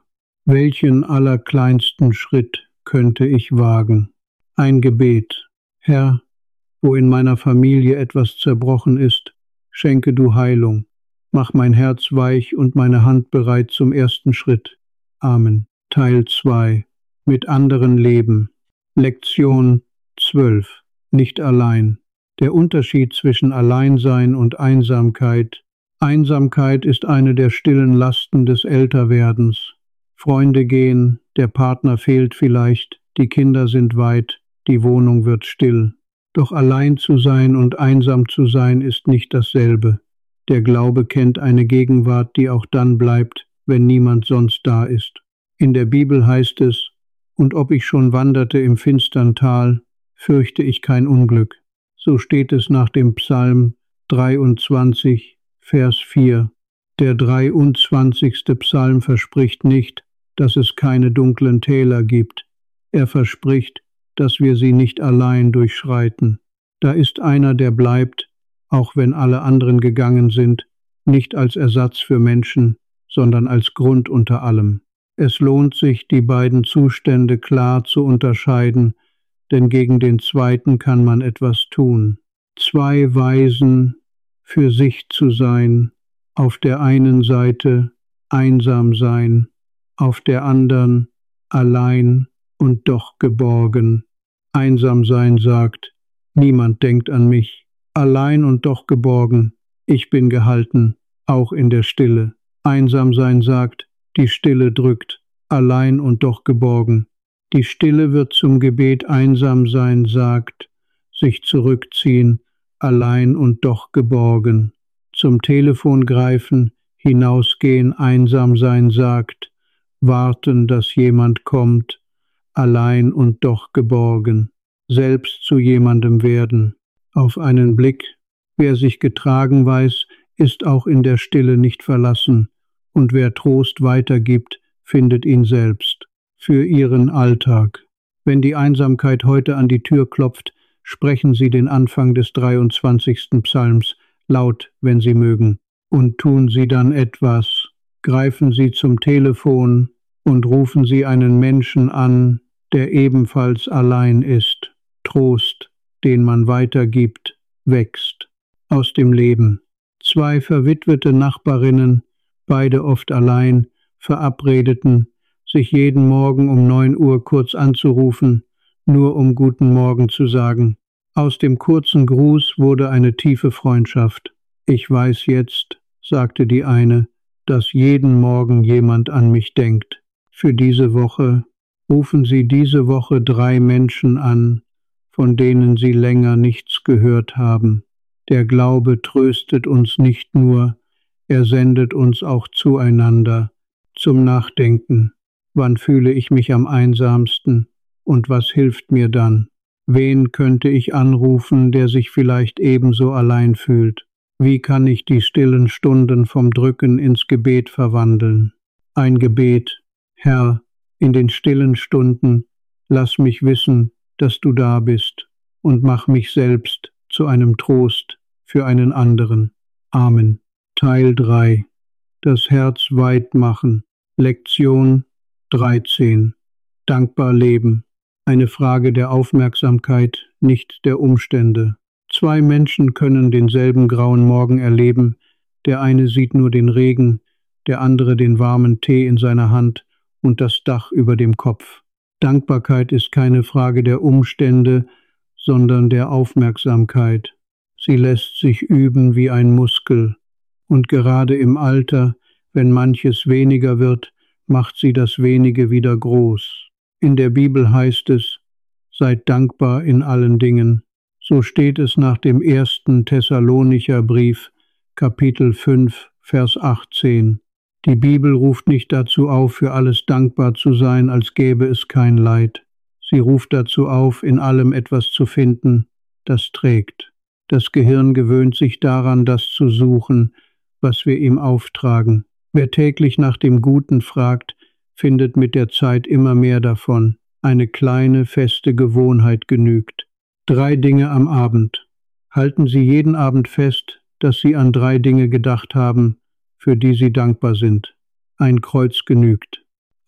Welchen allerkleinsten Schritt könnte ich wagen? Ein Gebet. Herr, wo in meiner Familie etwas zerbrochen ist, schenke du Heilung. Mach mein Herz weich und meine Hand bereit zum ersten Schritt. Amen. Teil zwei. Mit anderen leben. Lektion zwölf. Nicht allein. Der Unterschied zwischen Alleinsein und Einsamkeit. Einsamkeit ist eine der stillen Lasten des Älterwerdens. Freunde gehen, der Partner fehlt vielleicht, die Kinder sind weit, die Wohnung wird still. Doch allein zu sein und einsam zu sein ist nicht dasselbe. Der Glaube kennt eine Gegenwart, die auch dann bleibt, wenn niemand sonst da ist. In der Bibel heißt es, und ob ich schon wanderte im finstern Tal, fürchte ich kein Unglück. So steht es nach dem Psalm dreiundzwanzig, Vers vier. Der dreiundzwanzigste Psalm verspricht nicht, dass es keine dunklen Täler gibt. Er verspricht, dass wir sie nicht allein durchschreiten. Da ist einer, der bleibt, auch wenn alle anderen gegangen sind, nicht als Ersatz für Menschen, sondern als Grund unter allem. Es lohnt sich, die beiden Zustände klar zu unterscheiden, denn gegen den zweiten kann man etwas tun. Zwei Weisen, für sich zu sein, auf der einen Seite einsam sein, auf der anderen allein und doch geborgen. Einsam sein sagt, niemand denkt an mich, allein und doch geborgen, ich bin gehalten, auch in der Stille. Einsam sein sagt, die Stille drückt, allein und doch geborgen. Die Stille wird zum Gebet, einsam sein sagt, sich zurückziehen, allein und doch geborgen. Zum Telefon greifen, hinausgehen, einsam sein sagt, warten, dass jemand kommt, allein und doch geborgen. Selbst zu jemandem werden. Auf einen Blick, wer sich getragen weiß, ist auch in der Stille nicht verlassen, und wer Trost weitergibt, findet ihn selbst. Für Ihren Alltag. Wenn die Einsamkeit heute an die Tür klopft, sprechen Sie den Anfang des dreiundzwanzigsten Psalms laut, wenn Sie mögen, und tun Sie dann etwas. Greifen Sie zum Telefon und rufen Sie einen Menschen an, der ebenfalls allein ist. Trost, den man weitergibt, wächst. Aus dem Leben. Zwei verwitwete Nachbarinnen, beide oft allein, verabredeten, sich jeden Morgen um neun Uhr kurz anzurufen, nur um guten Morgen zu sagen. Aus dem kurzen Gruß wurde eine tiefe Freundschaft. Ich weiß jetzt, sagte die eine, dass jeden Morgen jemand an mich denkt. Für diese Woche rufen Sie diese Woche drei Menschen an, von denen Sie länger nichts gehört haben. Der Glaube tröstet uns nicht nur, er sendet uns auch zueinander, zum Nachdenken. Wann fühle ich mich am einsamsten und was hilft mir dann? Wen könnte ich anrufen, der sich vielleicht ebenso allein fühlt? Wie kann ich die stillen Stunden vom Drücken ins Gebet verwandeln? Ein Gebet, Herr, in den stillen Stunden, lass mich wissen, dass du da bist und mach mich selbst zu einem Trost für einen anderen. Amen. Teil drei. Das Herz weit machen. Lektion dreizehn. Dankbar leben. Eine Frage der Aufmerksamkeit, nicht der Umstände. Zwei Menschen können denselben grauen Morgen erleben. Der eine sieht nur den Regen, der andere den warmen Tee in seiner Hand und das Dach über dem Kopf. Dankbarkeit ist keine Frage der Umstände, sondern der Aufmerksamkeit. Sie lässt sich üben wie ein Muskel. Und gerade im Alter, wenn manches weniger wird, macht sie das Wenige wieder groß. In der Bibel heißt es, seid dankbar in allen Dingen. So steht es nach dem ersten Thessalonicher Brief, Kapitel fünf, Vers achtzehn. Die Bibel ruft nicht dazu auf, für alles dankbar zu sein, als gäbe es kein Leid. Sie ruft dazu auf, in allem etwas zu finden, das trägt. Das Gehirn gewöhnt sich daran, das zu suchen, was wir ihm auftragen. Wer täglich nach dem Guten fragt, findet mit der Zeit immer mehr davon. Eine kleine, feste Gewohnheit genügt. Drei Dinge am Abend. Halten Sie jeden Abend fest, dass Sie an drei Dinge gedacht haben, für die Sie dankbar sind. Ein Kreuz genügt.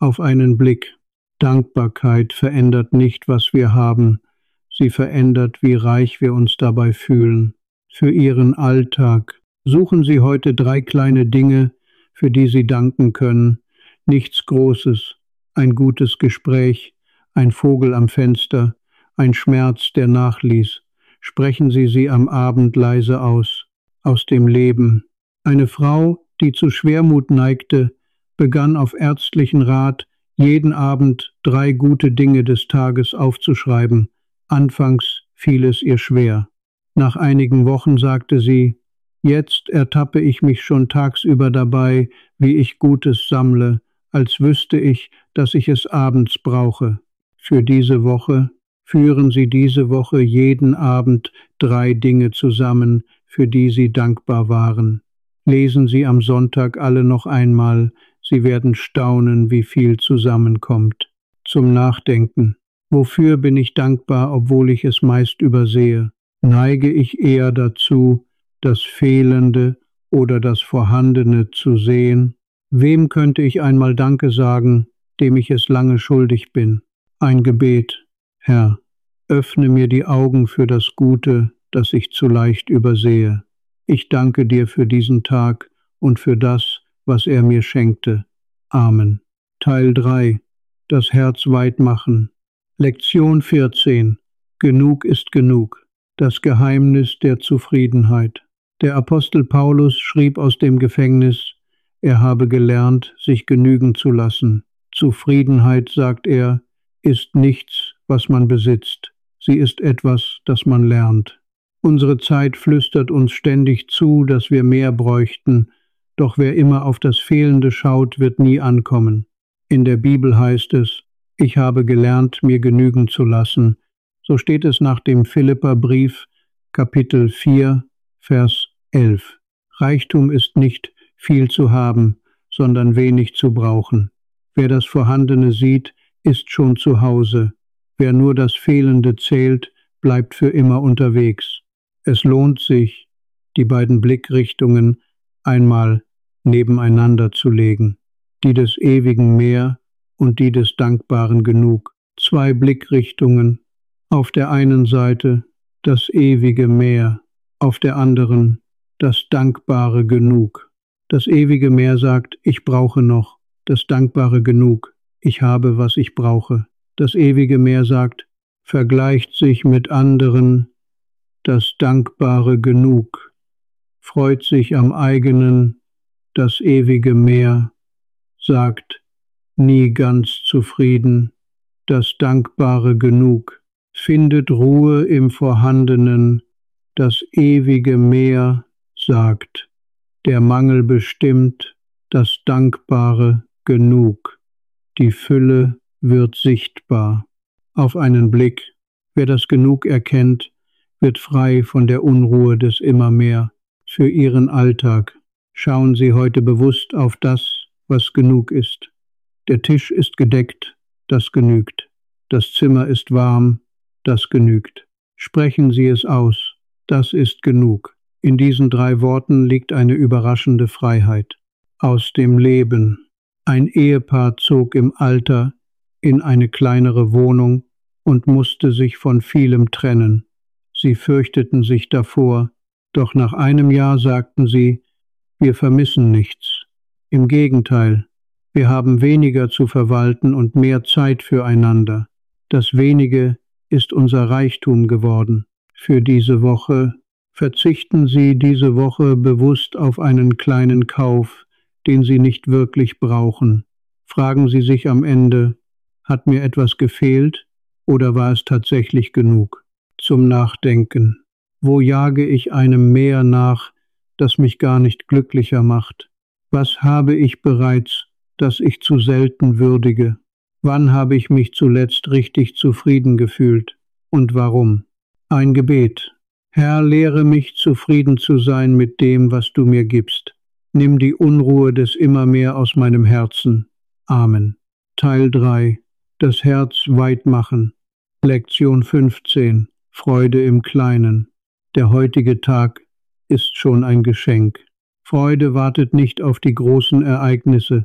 Auf einen Blick. Dankbarkeit verändert nicht, was wir haben. Sie verändert, wie reich wir uns dabei fühlen. Für Ihren Alltag. Suchen Sie heute drei kleine Dinge, für die Sie danken können. Nichts Großes. Ein gutes Gespräch, ein Vogel am Fenster, ein Schmerz, der nachließ. Sprechen Sie sie am Abend leise aus. Aus dem Leben. Eine Frau, die zu Schwermut neigte, begann auf ärztlichen Rat, jeden Abend drei gute Dinge des Tages aufzuschreiben. Anfangs fiel es ihr schwer. Nach einigen Wochen sagte sie, jetzt ertappe ich mich schon tagsüber dabei, wie ich Gutes sammle, als wüsste ich, dass ich es abends brauche. Für diese Woche führen Sie diese Woche jeden Abend drei Dinge zusammen, für die Sie dankbar waren. Lesen Sie am Sonntag alle noch einmal, Sie werden staunen, wie viel zusammenkommt. Zum Nachdenken. Wofür bin ich dankbar, obwohl ich es meist übersehe? Neige ich eher dazu, das Fehlende oder das Vorhandene zu sehen? Wem könnte ich einmal Danke sagen, dem ich es lange schuldig bin? Ein Gebet. Herr, öffne mir die Augen für das Gute, das ich zu leicht übersehe. Ich danke dir für diesen Tag und für das, was er mir schenkte. Amen. Teil drei. Das Herz weit machen. Lektion vierzehn. Genug ist genug. Das Geheimnis der Zufriedenheit. Der Apostel Paulus schrieb aus dem Gefängnis, er habe gelernt, sich genügen zu lassen. Zufriedenheit, sagt er, ist nichts, was man besitzt. Sie ist etwas, das man lernt. Unsere Zeit flüstert uns ständig zu, dass wir mehr bräuchten, doch wer immer auf das Fehlende schaut, wird nie ankommen. In der Bibel heißt es, ich habe gelernt, mir genügen zu lassen. So steht es nach dem Philipperbrief, Kapitel vier, Vers elf. Reichtum ist nicht viel zu haben, sondern wenig zu brauchen. Wer das Vorhandene sieht, ist schon zu Hause. Wer nur das Fehlende zählt, bleibt für immer unterwegs. Es lohnt sich, die beiden Blickrichtungen einmal nebeneinander zu legen, die des ewigen Meer und die des dankbaren Genug. Zwei Blickrichtungen, auf der einen Seite das ewige Meer, auf der anderen das dankbare Genug. Das ewige Meer sagt, ich brauche noch, das dankbare Genug, ich habe, was ich brauche. Das ewige Meer sagt, vergleicht sich mit anderen, das dankbare Genug, freut sich am eigenen, das ewige Meer sagt, nie ganz zufrieden, das dankbare Genug, findet Ruhe im Vorhandenen, das ewige Meer sagt, der Mangel bestimmt, das dankbare Genug, die Fülle wird sichtbar. Auf einen Blick, wer das Genug erkennt, wird frei von der Unruhe des Immermehr. Für Ihren Alltag schauen Sie heute bewusst auf das, was genug ist. Der Tisch ist gedeckt, das genügt. Das Zimmer ist warm, das genügt. Sprechen Sie es aus, das ist genug. In diesen drei Worten liegt eine überraschende Freiheit. Aus dem Leben. Ein Ehepaar zog im Alter in eine kleinere Wohnung und musste sich von vielem trennen. Sie fürchteten sich davor, doch nach einem Jahr sagten sie, wir vermissen nichts. Im Gegenteil, wir haben weniger zu verwalten und mehr Zeit füreinander. Das Wenige ist unser Reichtum geworden. Für diese Woche verzichten Sie diese Woche bewusst auf einen kleinen Kauf, den Sie nicht wirklich brauchen. Fragen Sie sich am Ende, hat mir etwas gefehlt oder war es tatsächlich genug? Zum Nachdenken. Wo jage ich einem Mehr nach, das mich gar nicht glücklicher macht? Was habe ich bereits, das ich zu selten würdige? Wann habe ich mich zuletzt richtig zufrieden gefühlt? Und warum? Ein Gebet. Herr, lehre mich, zufrieden zu sein mit dem, was du mir gibst. Nimm die Unruhe des Immermehr aus meinem Herzen. Amen. Teil drei. Das Herz weit machen. Lektion fünfzehn. Freude im Kleinen. Der heutige Tag ist schon ein Geschenk. Freude wartet nicht auf die großen Ereignisse.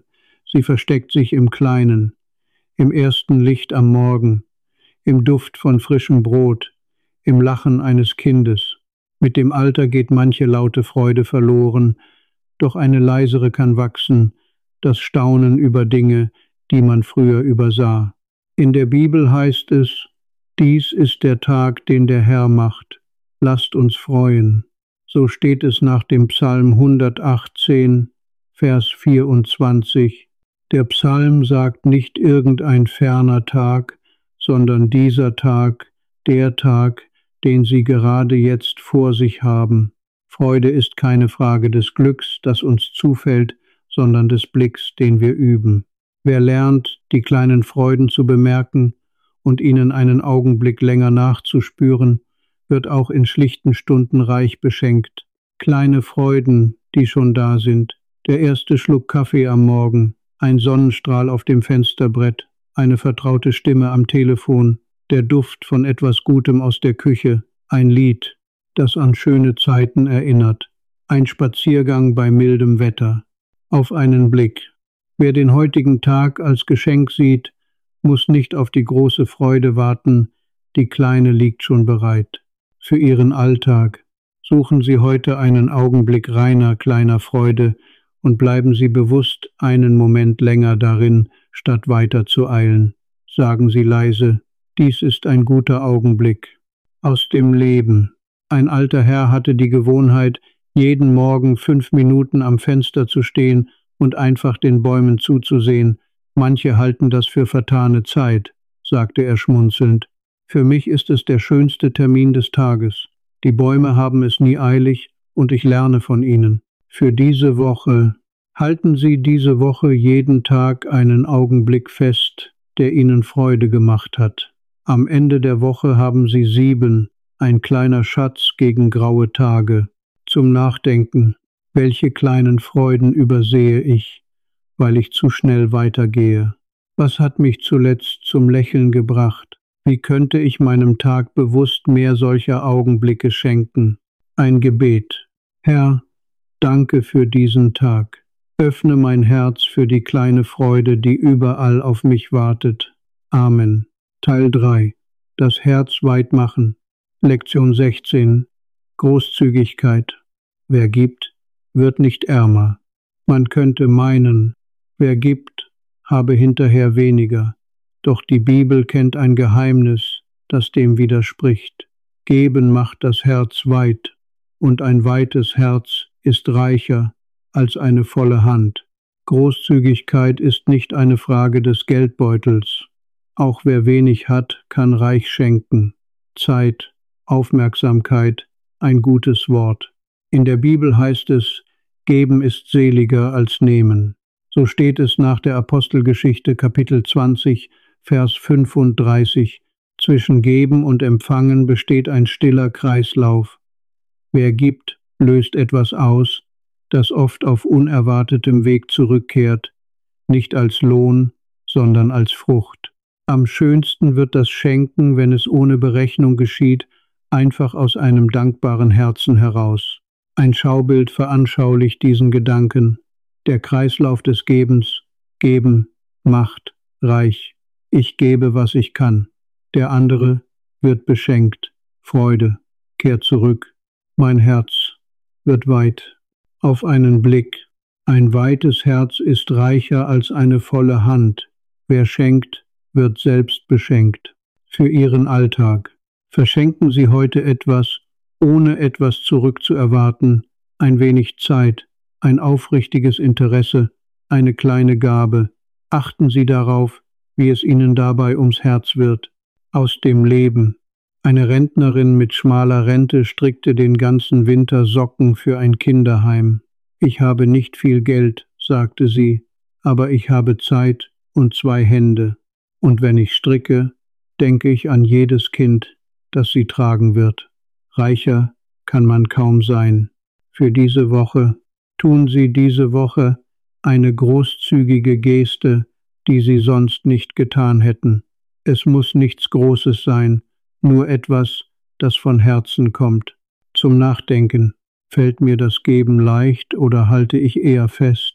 Sie versteckt sich im Kleinen, im ersten Licht am Morgen, im Duft von frischem Brot, im Lachen eines Kindes. Mit dem Alter geht manche laute Freude verloren, doch eine leisere kann wachsen, das Staunen über Dinge, die man früher übersah. In der Bibel heißt es: Dies ist der Tag, den der Herr macht. Lasst uns freuen. So steht es nach dem Psalm hundertachtzehn, Vers vierundzwanzig. Der Psalm sagt nicht irgendein ferner Tag, sondern dieser Tag, der Tag, den Sie gerade jetzt vor sich haben. Freude ist keine Frage des Glücks, das uns zufällt, sondern des Blicks, den wir üben. Wer lernt, die kleinen Freuden zu bemerken und ihnen einen Augenblick länger nachzuspüren, wird auch in schlichten Stunden reich beschenkt. Kleine Freuden, die schon da sind. Der erste Schluck Kaffee am Morgen, ein Sonnenstrahl auf dem Fensterbrett, eine vertraute Stimme am Telefon, der Duft von etwas Gutem aus der Küche, ein Lied, das an schöne Zeiten erinnert, ein Spaziergang bei mildem Wetter. Auf einen Blick. Wer den heutigen Tag als Geschenk sieht, muss nicht auf die große Freude warten, die kleine liegt schon bereit. Für Ihren Alltag suchen Sie heute einen Augenblick reiner kleiner Freude und bleiben Sie bewusst einen Moment länger darin, statt weiter zu eilen. Sagen Sie leise: Dies ist ein guter Augenblick. Aus dem Leben. Ein alter Herr hatte die Gewohnheit, jeden Morgen fünf Minuten am Fenster zu stehen und einfach den Bäumen zuzusehen. Manche halten das für vertane Zeit, sagte er schmunzelnd. Für mich ist es der schönste Termin des Tages. Die Bäume haben es nie eilig und ich lerne von ihnen. Für diese Woche, halten Sie diese Woche jeden Tag einen Augenblick fest, der Ihnen Freude gemacht hat. Am Ende der Woche haben Sie sieben, ein kleiner Schatz gegen graue Tage. Zum Nachdenken: Welche kleinen Freuden übersehe ich, weil ich zu schnell weitergehe? Was hat mich zuletzt zum Lächeln gebracht? Wie könnte ich meinem Tag bewusst mehr solcher Augenblicke schenken? Ein Gebet. Herr, danke für diesen Tag. Öffne mein Herz für die kleine Freude, die überall auf mich wartet. Amen. Teil drei. Das Herz weit machen. Lektion sechzehn. Großzügigkeit. Wer gibt, wird nicht ärmer. Man könnte meinen, wer gibt, habe hinterher weniger. Doch die Bibel kennt ein Geheimnis, das dem widerspricht. Geben macht das Herz weit, und ein weites Herz ist reicher als eine volle Hand. Großzügigkeit ist nicht eine Frage des Geldbeutels. Auch wer wenig hat, kann reich schenken. Zeit, Aufmerksamkeit, ein gutes Wort. In der Bibel heißt es: Geben ist seliger als nehmen. So steht es nach der Apostelgeschichte Kapitel zwanzig, Vers fünfunddreißig. Zwischen Geben und Empfangen besteht ein stiller Kreislauf. Wer gibt, löst etwas aus, das oft auf unerwartetem Weg zurückkehrt, nicht als Lohn, sondern als Frucht. Am schönsten wird das Schenken, wenn es ohne Berechnung geschieht, einfach aus einem dankbaren Herzen heraus. Ein Schaubild veranschaulicht diesen Gedanken. Der Kreislauf des Gebens. Geben macht reich. Ich gebe, was ich kann. Der andere wird beschenkt. Freude kehrt zurück. Mein Herz wird weit. Auf einen Blick. Ein weites Herz ist reicher als eine volle Hand. Wer schenkt, wird selbst beschenkt. Für Ihren Alltag. Verschenken Sie heute etwas, ohne etwas zurückzuerwarten, ein wenig Zeit, ein aufrichtiges Interesse, eine kleine Gabe. Achten Sie darauf, wie es Ihnen dabei ums Herz wird. Aus dem Leben. Eine Rentnerin mit schmaler Rente strickte den ganzen Winter Socken für ein Kinderheim. Ich habe nicht viel Geld, sagte sie, aber ich habe Zeit und zwei Hände. Und wenn ich stricke, denke ich an jedes Kind, das sie tragen wird. Reicher kann man kaum sein. Für diese Woche tun Sie diese Woche eine großzügige Geste, die Sie sonst nicht getan hätten. Es muss nichts Großes sein, nur etwas, das von Herzen kommt. Zum Nachdenken: Fällt mir das Geben leicht oder halte ich eher fest?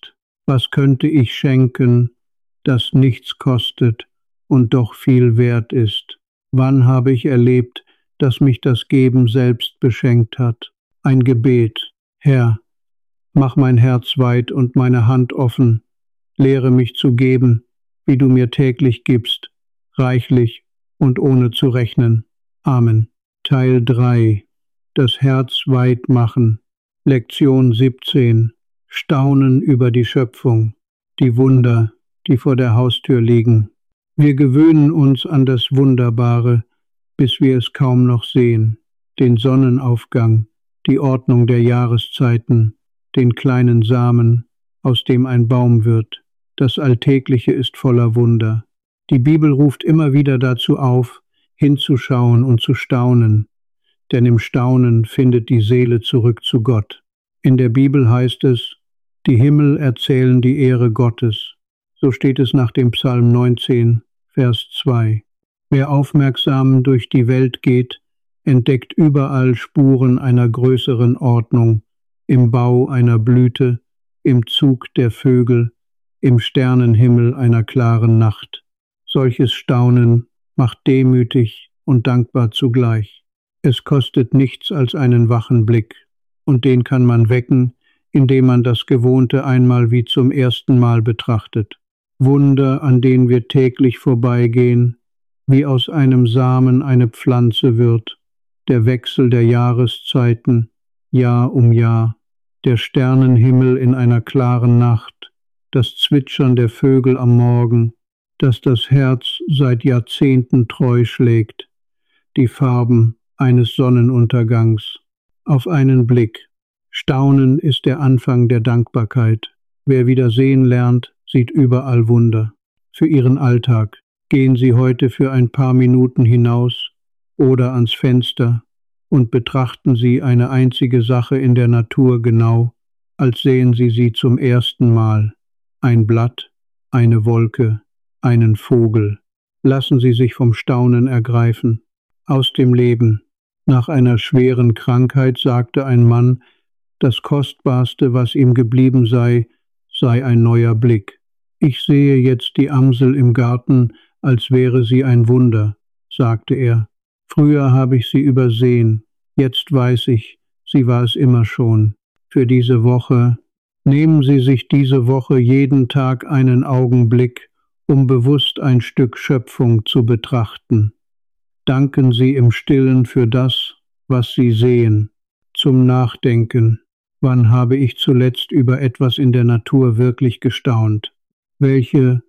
Was könnte ich schenken, das nichts kostet und doch viel wert ist? Wann habe ich erlebt, dass mich das Geben selbst beschenkt hat? Ein Gebet. Herr, mach mein Herz weit und meine Hand offen. Lehre mich zu geben, wie du mir täglich gibst, reichlich und ohne zu rechnen. Amen. Teil drei. Das Herz weit machen. Lektion siebzehn. Staunen über die Schöpfung. Die Wunder, die vor der Haustür liegen. Wir gewöhnen uns an das Wunderbare, bis wir es kaum noch sehen. Den Sonnenaufgang, die Ordnung der Jahreszeiten, den kleinen Samen, aus dem ein Baum wird. Das Alltägliche ist voller Wunder. Die Bibel ruft immer wieder dazu auf, hinzuschauen und zu staunen, denn im Staunen findet die Seele zurück zu Gott. In der Bibel heißt es, die Himmel erzählen die Ehre Gottes. So steht es nach dem Psalm neunzehn, Vers zwei. Wer aufmerksam durch die Welt geht, entdeckt überall Spuren einer größeren Ordnung, im Bau einer Blüte, im Zug der Vögel, im Sternenhimmel einer klaren Nacht. Solches Staunen macht demütig und dankbar zugleich. Es kostet nichts als einen wachen Blick, und den kann man wecken, indem man das Gewohnte einmal wie zum ersten Mal betrachtet. Wunder, an denen wir täglich vorbeigehen, wie aus einem Samen eine Pflanze wird, der Wechsel der Jahreszeiten, Jahr um Jahr, der Sternenhimmel in einer klaren Nacht, das Zwitschern der Vögel am Morgen, das das Herz seit Jahrzehnten treu schlägt, die Farben eines Sonnenuntergangs. Auf einen Blick. Staunen ist der Anfang der Dankbarkeit. Wer wieder sehen lernt, sieht überall Wunder. Für Ihren Alltag gehen Sie heute für ein paar Minuten hinaus oder ans Fenster und betrachten Sie eine einzige Sache in der Natur genau, als sähen Sie sie zum ersten Mal. Ein Blatt, eine Wolke, einen Vogel. Lassen Sie sich vom Staunen ergreifen. Aus dem Leben. Nach einer schweren Krankheit sagte ein Mann, das Kostbarste, was ihm geblieben sei, sei ein neuer Blick. Ich sehe jetzt die Amsel im Garten, als wäre sie ein Wunder, sagte er. Früher habe ich sie übersehen, jetzt weiß ich, sie war es immer schon. Für diese Woche, nehmen Sie sich diese Woche jeden Tag einen Augenblick, um bewusst ein Stück Schöpfung zu betrachten. Danken Sie im Stillen für das, was Sie sehen. Zum Nachdenken. Wann habe ich zuletzt über etwas in der Natur wirklich gestaunt? Welche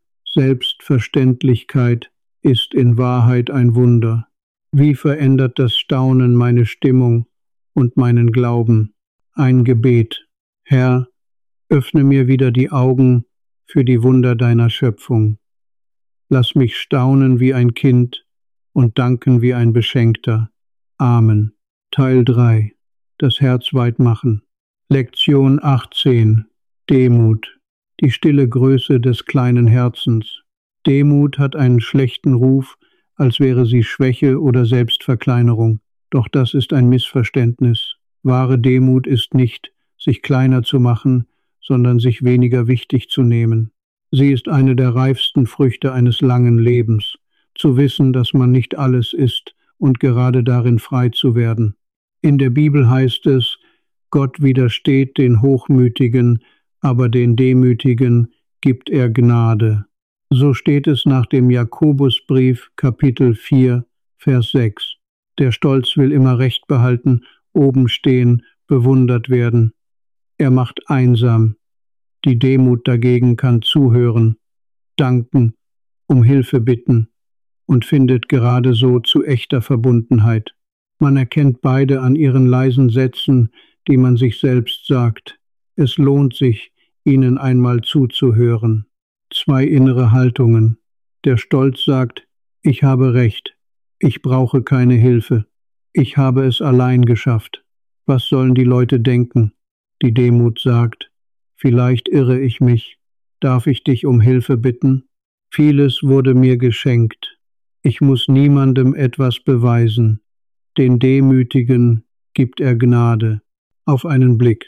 Selbstverständlichkeit ist in Wahrheit ein Wunder? Wie verändert das Staunen meine Stimmung und meinen Glauben? Ein Gebet. Herr, öffne mir wieder die Augen für die Wunder deiner Schöpfung. Lass mich staunen wie ein Kind und danken wie ein Beschenkter. Amen. Teil drei. Das Herz weit machen. Lektion achtzehn. Demut. Die stille Größe des kleinen Herzens. Demut hat einen schlechten Ruf, als wäre sie Schwäche oder Selbstverkleinerung. Doch das ist ein Missverständnis. Wahre Demut ist nicht, sich kleiner zu machen, sondern sich weniger wichtig zu nehmen. Sie ist eine der reifsten Früchte eines langen Lebens. Zu wissen, dass man nicht alles ist und gerade darin frei zu werden. In der Bibel heißt es, Gott widersteht den Hochmütigen, aber den Demütigen gibt er Gnade. So steht es nach dem Jakobusbrief, Kapitel vier, Vers sechs. Der Stolz will immer Recht behalten, oben stehen, bewundert werden. Er macht einsam. Die Demut dagegen kann zuhören, danken, um Hilfe bitten und findet gerade so zu echter Verbundenheit. Man erkennt beide an ihren leisen Sätzen, die man sich selbst sagt. Es lohnt sich, ihnen einmal zuzuhören. Zwei innere Haltungen. Der Stolz sagt, ich habe Recht, ich brauche keine Hilfe, ich habe es allein geschafft. Was sollen die Leute denken? Die Demut sagt, vielleicht irre ich mich, darf ich dich um Hilfe bitten? Vieles wurde mir geschenkt, ich muss niemandem etwas beweisen. Den Demütigen gibt er Gnade. Auf einen Blick.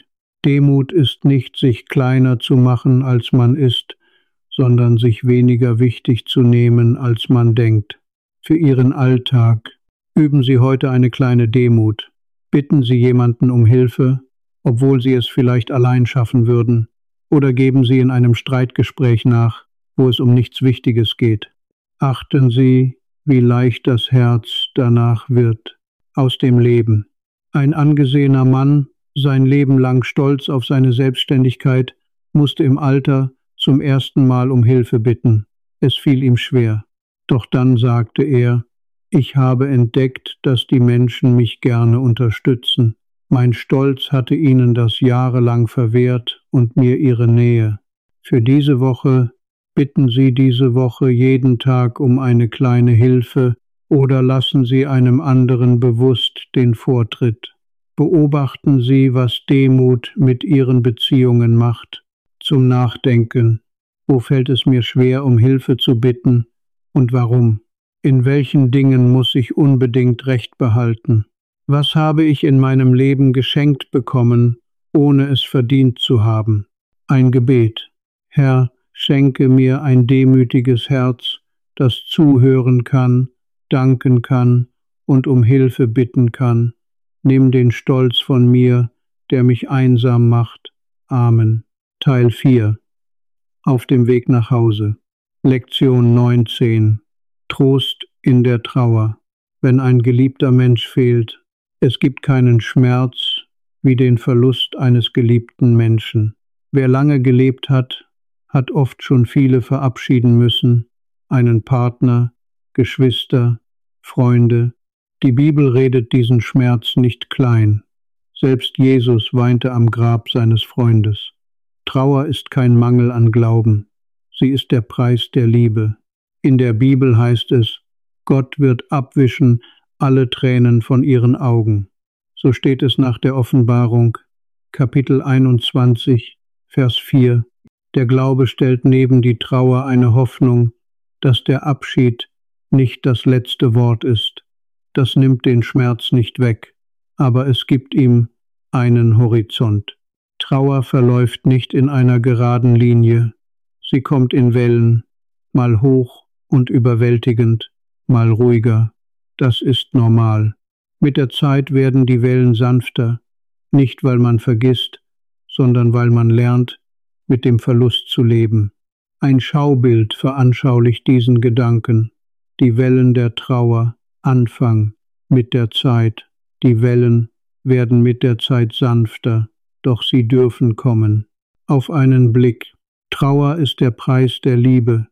Demut ist nicht, sich kleiner zu machen, als man ist, sondern sich weniger wichtig zu nehmen, als man denkt. Für Ihren Alltag üben Sie heute eine kleine Demut. Bitten Sie jemanden um Hilfe, obwohl Sie es vielleicht allein schaffen würden, oder geben Sie in einem Streitgespräch nach, wo es um nichts Wichtiges geht. Achten Sie, wie leicht das Herz danach wird. Aus dem Leben. Ein angesehener Mann, sein Leben lang stolz auf seine Selbstständigkeit, musste im Alter zum ersten Mal um Hilfe bitten. Es fiel ihm schwer. Doch dann sagte er: Ich habe entdeckt, dass die Menschen mich gerne unterstützen. Mein Stolz hatte ihnen das jahrelang verwehrt und mir ihre Nähe. Für diese Woche bitten Sie diese Woche jeden Tag um eine kleine Hilfe oder lassen Sie einem anderen bewusst den Vortritt. Beobachten Sie, was Demut mit Ihren Beziehungen macht. Zum Nachdenken. Wo fällt es mir schwer, um Hilfe zu bitten und warum? In welchen Dingen muss ich unbedingt Recht behalten? Was habe ich in meinem Leben geschenkt bekommen, ohne es verdient zu haben? Ein Gebet. Herr, schenke mir ein demütiges Herz, das zuhören kann, danken kann und um Hilfe bitten kann. Nimm den Stolz von mir, der mich einsam macht. Amen. Teil vier. Auf dem Weg nach Hause. Lektion neunzehn. Trost in der Trauer. Wenn ein geliebter Mensch fehlt, es gibt keinen Schmerz wie den Verlust eines geliebten Menschen. Wer lange gelebt hat, hat oft schon viele verabschieden müssen, einen Partner, Geschwister, Freunde. Die Bibel redet diesen Schmerz nicht klein. Selbst Jesus weinte am Grab seines Freundes. Trauer ist kein Mangel an Glauben. Sie ist der Preis der Liebe. In der Bibel heißt es: Gott wird abwischen alle Tränen von ihren Augen. So steht es nach der Offenbarung, Kapitel einundzwanzig, Vers vier. Der Glaube stellt neben die Trauer eine Hoffnung, dass der Abschied nicht das letzte Wort ist. Das nimmt den Schmerz nicht weg, aber es gibt ihm einen Horizont. Trauer verläuft nicht in einer geraden Linie. Sie kommt in Wellen, mal hoch und überwältigend, mal ruhiger. Das ist normal. Mit der Zeit werden die Wellen sanfter, nicht weil man vergisst, sondern weil man lernt, mit dem Verlust zu leben. Ein Schaubild veranschaulicht diesen Gedanken. Die Wellen der Trauer, Anfang, mit der Zeit. Die Wellen werden mit der Zeit sanfter, doch sie dürfen kommen. Auf einen Blick. Trauer ist der Preis der Liebe.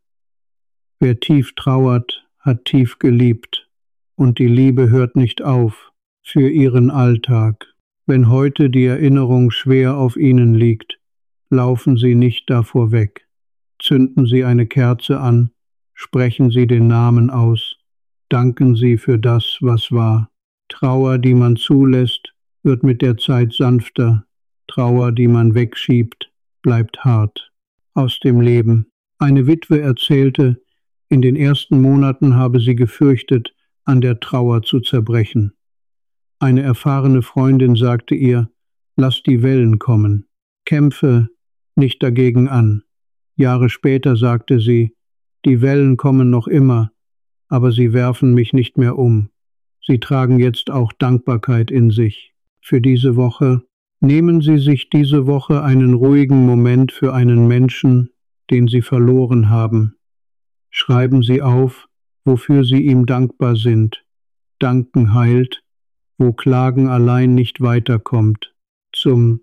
Wer tief trauert, hat tief geliebt. Und die Liebe hört nicht auf für ihren Alltag. Wenn heute die Erinnerung schwer auf ihnen liegt, laufen Sie nicht davor weg. Zünden Sie eine Kerze an, sprechen Sie den Namen aus, danken Sie für das, was war. Trauer, die man zulässt, wird mit der Zeit sanfter. Trauer, die man wegschiebt, bleibt hart. Aus dem Leben. Eine Witwe erzählte, in den ersten Monaten habe sie gefürchtet, an der Trauer zu zerbrechen. Eine erfahrene Freundin sagte ihr: Lass die Wellen kommen, kämpfe nicht dagegen an. Jahre später sagte sie: Die Wellen kommen noch immer, aber sie werfen mich nicht mehr um. Sie tragen jetzt auch Dankbarkeit in sich. Für diese Woche nehmen Sie sich diese Woche einen ruhigen Moment für einen Menschen, den Sie verloren haben. Schreiben Sie auf, wofür Sie ihm dankbar sind. Danken heilt, wo Klagen allein nicht weiterkommt. Zum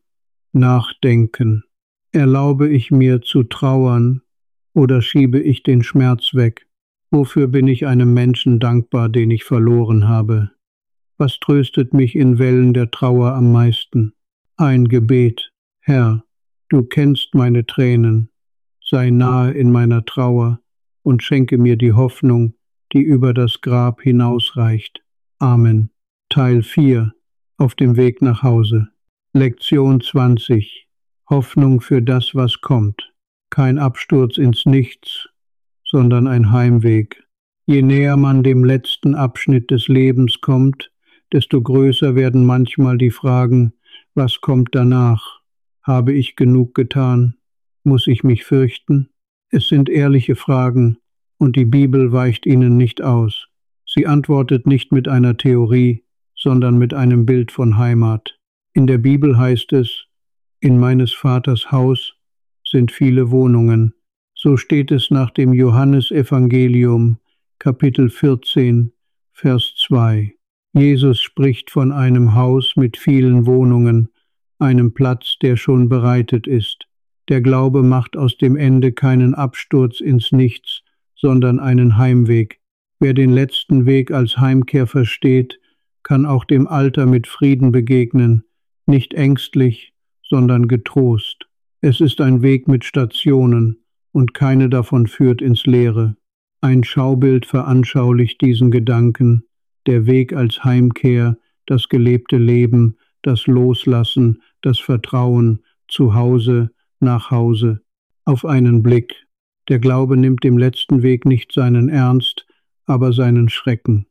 Nachdenken. Erlaube ich mir zu trauern oder schiebe ich den Schmerz weg? Wofür bin ich einem Menschen dankbar, den ich verloren habe? Was tröstet mich in Wellen der Trauer am meisten? Ein Gebet. Herr, du kennst meine Tränen. Sei nahe in meiner Trauer und schenke mir die Hoffnung, die über das Grab hinausreicht. Amen. Teil vier. Auf dem Weg nach Hause. Lektion zwanzig. Hoffnung für das, was kommt. Kein Absturz ins Nichts, sondern ein Heimweg. Je näher man dem letzten Abschnitt des Lebens kommt, desto größer werden manchmal die Fragen: Was kommt danach? Habe ich genug getan? Muss ich mich fürchten? Es sind ehrliche Fragen, und die Bibel weicht ihnen nicht aus. Sie antwortet nicht mit einer Theorie, sondern mit einem Bild von Heimat. In der Bibel heißt es, in meines Vaters Haus sind viele Wohnungen. So steht es nach dem Johannesevangelium, Kapitel vierzehn, Vers zwei. Jesus spricht von einem Haus mit vielen Wohnungen, einem Platz, der schon bereitet ist. Der Glaube macht aus dem Ende keinen Absturz ins Nichts, sondern einen Heimweg. Wer den letzten Weg als Heimkehr versteht, kann auch dem Alter mit Frieden begegnen, nicht ängstlich, sondern getrost. Es ist ein Weg mit Stationen, und keine davon führt ins Leere. Ein Schaubild veranschaulicht diesen Gedanken, der Weg als Heimkehr, das gelebte Leben, das Loslassen, das Vertrauen, zu Hause, nach Hause, auf einen Blick. Der Glaube nimmt dem letzten Weg nicht seinen Ernst, aber seinen Schrecken.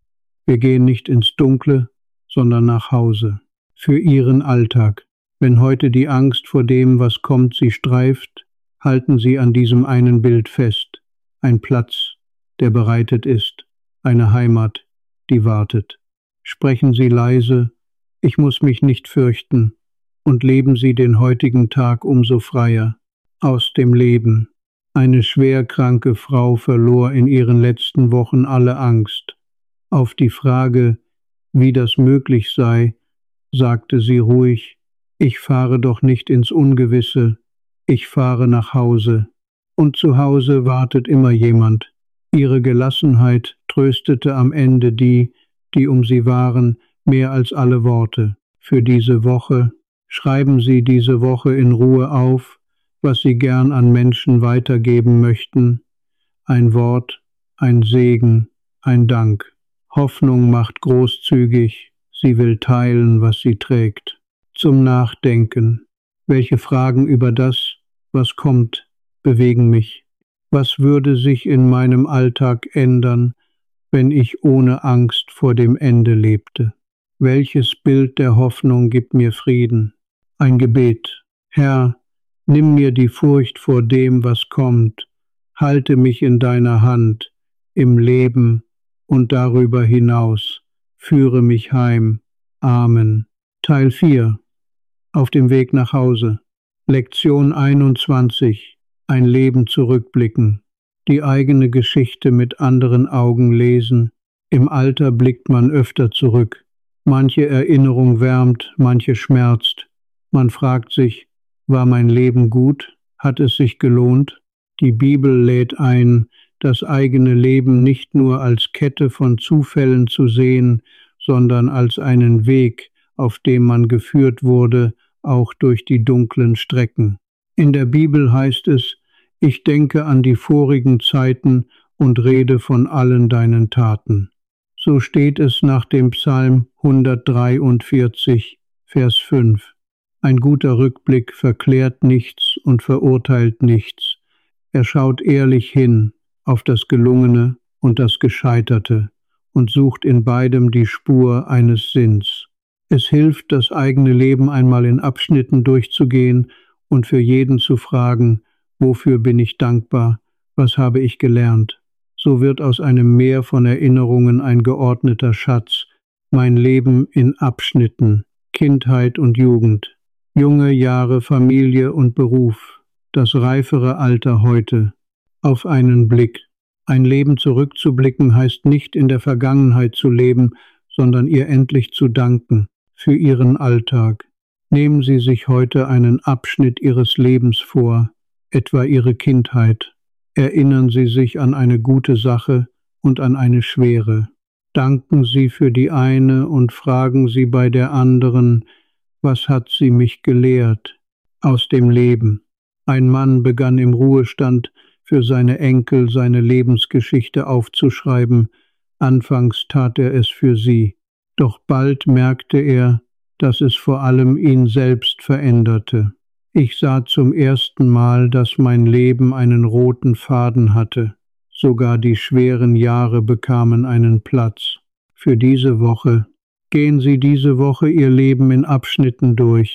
Wir gehen nicht ins Dunkle, sondern nach Hause, für ihren Alltag. Wenn heute die Angst vor dem, was kommt, sie streift, halten Sie an diesem einen Bild fest. Ein Platz, der bereitet ist, eine Heimat, die wartet. Sprechen Sie leise, ich muss mich nicht fürchten, und leben Sie den heutigen Tag umso freier. Aus dem Leben. Eine schwerkranke Frau verlor in ihren letzten Wochen alle Angst. Auf die Frage, wie das möglich sei, sagte sie ruhig, ich fahre doch nicht ins Ungewisse, ich fahre nach Hause. Und zu Hause wartet immer jemand. Ihre Gelassenheit tröstete am Ende die, die um sie waren, mehr als alle Worte. Für diese Woche schreiben Sie diese Woche in Ruhe auf, was Sie gern an Menschen weitergeben möchten. Ein Wort, ein Segen, ein Dank. Hoffnung macht großzügig, sie will teilen, was sie trägt. Zum Nachdenken. Welche Fragen über das, was kommt, bewegen mich? Was würde sich in meinem Alltag ändern, wenn ich ohne Angst vor dem Ende lebte? Welches Bild der Hoffnung gibt mir Frieden? Ein Gebet. Herr, nimm mir die Furcht vor dem, was kommt. Halte mich in deiner Hand, im Leben und darüber hinaus. Führe mich heim. Amen. Teil vier. Auf dem Weg nach Hause. Lektion einundzwanzig. Ein Leben zurückblicken. Die eigene Geschichte mit anderen Augen lesen. Im Alter blickt man öfter zurück. Manche Erinnerung wärmt, manche schmerzt. Man fragt sich, war mein Leben gut? Hat es sich gelohnt? Die Bibel lädt ein, das eigene Leben nicht nur als Kette von Zufällen zu sehen, sondern als einen Weg, auf dem man geführt wurde, auch durch die dunklen Strecken. In der Bibel heißt es, ich denke an die vorigen Zeiten und rede von allen deinen Taten. So steht es nach dem Psalm hundertdreiundvierzig, Vers fünf. Ein guter Rückblick verklärt nichts und verurteilt nichts. Er schaut ehrlich hin auf das Gelungene und das Gescheiterte und sucht in beidem die Spur eines Sinns. Es hilft, das eigene Leben einmal in Abschnitten durchzugehen und für jeden zu fragen, wofür bin ich dankbar, was habe ich gelernt. So wird aus einem Meer von Erinnerungen ein geordneter Schatz, mein Leben in Abschnitten, Kindheit und Jugend, junge Jahre Familie und Beruf, das reifere Alter heute, auf einen Blick. Ein Leben zurückzublicken heißt nicht in der Vergangenheit zu leben, sondern ihr endlich zu danken für ihren Alltag. Nehmen Sie sich heute einen Abschnitt Ihres Lebens vor, etwa Ihre Kindheit. Erinnern Sie sich an eine gute Sache und an eine schwere. Danken Sie für die eine und fragen Sie bei der anderen, was hat sie mich gelehrt? Aus dem Leben. Ein Mann begann im Ruhestand, für seine Enkel seine Lebensgeschichte aufzuschreiben. Anfangs tat er es für sie. Doch bald merkte er, dass es vor allem ihn selbst veränderte. Ich sah zum ersten Mal, dass mein Leben einen roten Faden hatte. Sogar die schweren Jahre bekamen einen Platz. Für diese Woche. Gehen Sie diese Woche Ihr Leben in Abschnitten durch.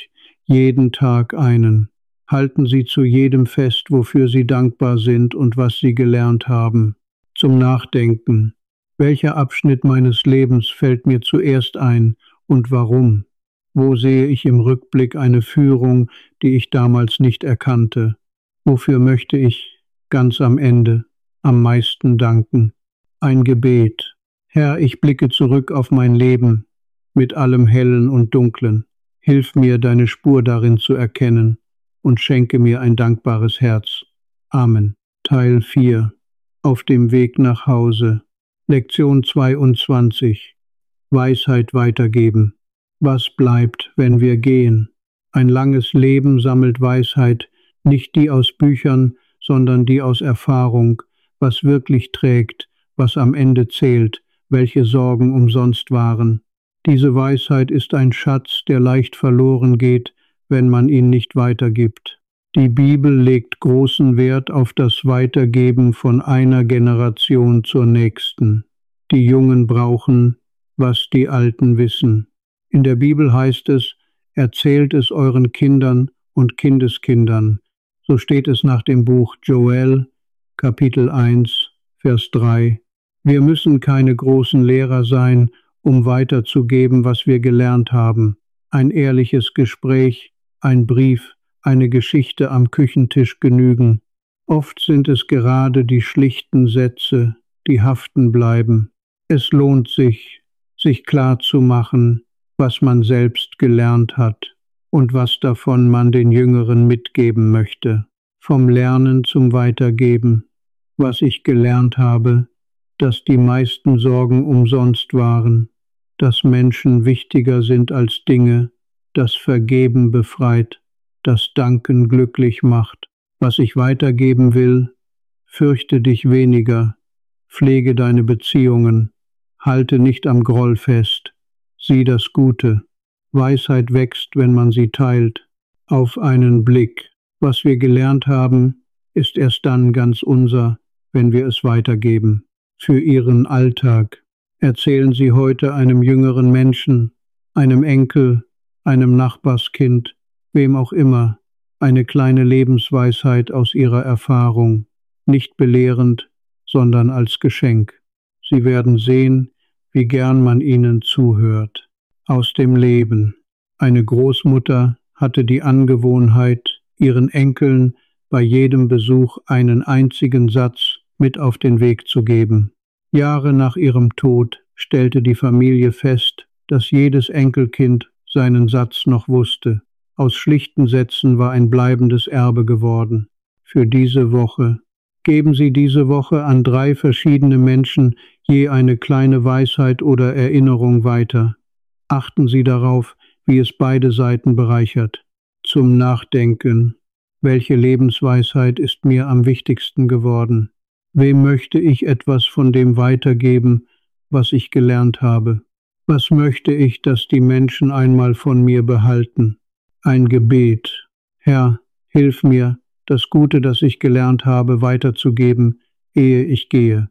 jeden Tag einen. Halten Sie zu jedem fest, wofür Sie dankbar sind und was Sie gelernt haben. Zum Nachdenken. Welcher Abschnitt meines Lebens fällt mir zuerst ein und warum? Wo sehe ich im Rückblick eine Führung, die ich damals nicht erkannte? Wofür möchte ich ganz am Ende am meisten danken? Ein Gebet. Herr, ich blicke zurück auf mein Leben mit allem Hellen und Dunklen. Hilf mir, deine Spur darin zu erkennen und schenke mir ein dankbares Herz. Amen. Teil vier. Auf dem Weg nach Hause. Lektion zweiundzwanzig. Weisheit weitergeben. Was bleibt, wenn wir gehen? Ein langes Leben sammelt Weisheit, nicht die aus Büchern, sondern die aus Erfahrung, was wirklich trägt, was am Ende zählt, welche Sorgen umsonst waren. Diese Weisheit ist ein Schatz, der leicht verloren geht, wenn man ihn nicht weitergibt. Die Bibel legt großen Wert auf das Weitergeben von einer Generation zur nächsten. Die Jungen brauchen, was die Alten wissen. In der Bibel heißt es, erzählt es euren Kindern und Kindeskindern. So steht es nach dem Buch Joel, Kapitel eins, Vers drei. Wir müssen keine großen Lehrer sein, um weiterzugeben, was wir gelernt haben. Ein ehrliches Gespräch, ein Brief, eine Geschichte am Küchentisch genügen. Oft sind es gerade die schlichten Sätze, die haften bleiben. Es lohnt sich, sich klar zu machen, was man selbst gelernt hat und was davon man den Jüngeren mitgeben möchte. Vom Lernen zum Weitergeben. Was ich gelernt habe, dass die meisten Sorgen umsonst waren, dass Menschen wichtiger sind als Dinge, das Vergeben befreit, das Danken glücklich macht. Was ich weitergeben will, fürchte dich weniger, pflege deine Beziehungen, halte nicht am Groll fest, sieh das Gute. Weisheit wächst, wenn man sie teilt. Auf einen Blick. Was wir gelernt haben, ist erst dann ganz unser, wenn wir es weitergeben. Für Ihren Alltag. Erzählen Sie heute einem jüngeren Menschen, einem Enkel, einem Nachbarskind, wem auch immer, eine kleine Lebensweisheit aus Ihrer Erfahrung, nicht belehrend, sondern als Geschenk. Sie werden sehen, wie gern man Ihnen zuhört. Aus dem Leben. Eine Großmutter hatte die Angewohnheit, ihren Enkeln bei jedem Besuch einen einzigen Satz mit auf den Weg zu geben. Jahre nach ihrem Tod stellte die Familie fest, dass jedes Enkelkind seinen Satz noch wusste. Aus schlichten Sätzen war ein bleibendes Erbe geworden. Für diese Woche. Geben Sie diese Woche an drei verschiedene Menschen je eine kleine Weisheit oder Erinnerung weiter. Achten Sie darauf, wie es beide Seiten bereichert. Zum Nachdenken. Welche Lebensweisheit ist mir am wichtigsten geworden? Wem möchte ich etwas von dem weitergeben, was ich gelernt habe? Was möchte ich, dass die Menschen einmal von mir behalten? Ein Gebet. Herr, hilf mir, das Gute, das ich gelernt habe, weiterzugeben, ehe ich gehe.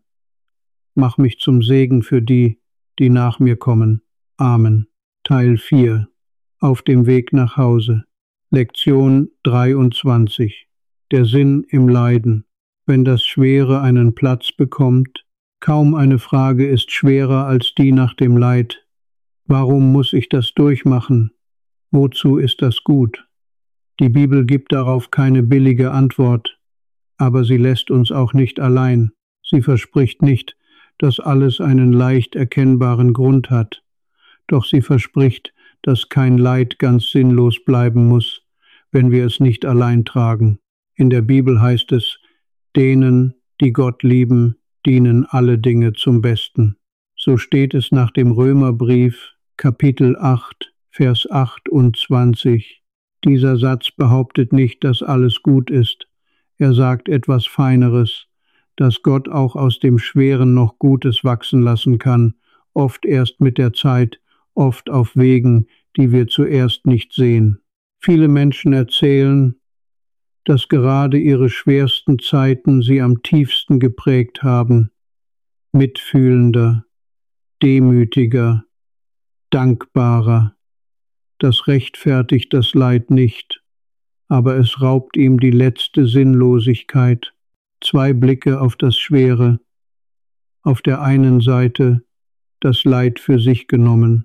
Mach mich zum Segen für die, die nach mir kommen. Amen. Teil vier. Auf dem Weg nach Hause. Lektion dreiundzwanzig. Der Sinn im Leiden. Wenn das Schwere einen Platz bekommt, kaum eine Frage ist schwerer als die nach dem Leid. Warum muss ich das durchmachen? Wozu ist das gut? Die Bibel gibt darauf keine billige Antwort, aber sie lässt uns auch nicht allein. Sie verspricht nicht, dass alles einen leicht erkennbaren Grund hat. Doch sie verspricht, dass kein Leid ganz sinnlos bleiben muss, wenn wir es nicht allein tragen. In der Bibel heißt es, denen, die Gott lieben, dienen alle Dinge zum Besten. So steht es nach dem Römerbrief, Kapitel acht, Vers achtundzwanzig. Dieser Satz behauptet nicht, dass alles gut ist. Er sagt etwas Feineres, dass Gott auch aus dem Schweren noch Gutes wachsen lassen kann, oft erst mit der Zeit, oft auf Wegen, die wir zuerst nicht sehen. Viele Menschen erzählen, dass gerade ihre schwersten Zeiten sie am tiefsten geprägt haben. Mitfühlender, demütiger, dankbarer. Das rechtfertigt das Leid nicht, aber es raubt ihm die letzte Sinnlosigkeit. Zwei Blicke auf das Schwere. Auf der einen Seite das Leid für sich genommen,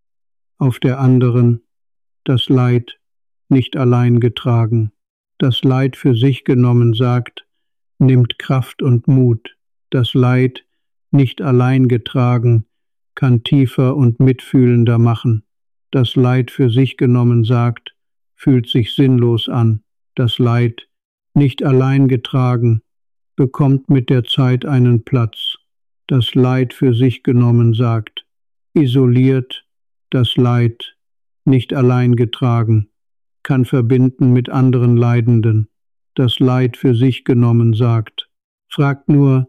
auf der anderen das Leid nicht allein getragen. Das Leid für sich genommen sagt, nimmt Kraft und Mut. Das Leid nicht allein getragen kann tiefer und mitfühlender machen. Das Leid für sich genommen sagt, fühlt sich sinnlos an. Das Leid nicht allein getragen bekommt mit der Zeit einen Platz. Das Leid für sich genommen sagt, isoliert, das Leid nicht allein getragen, kann verbinden mit anderen Leidenden. Das Leid für sich genommen sagt, fragt nur,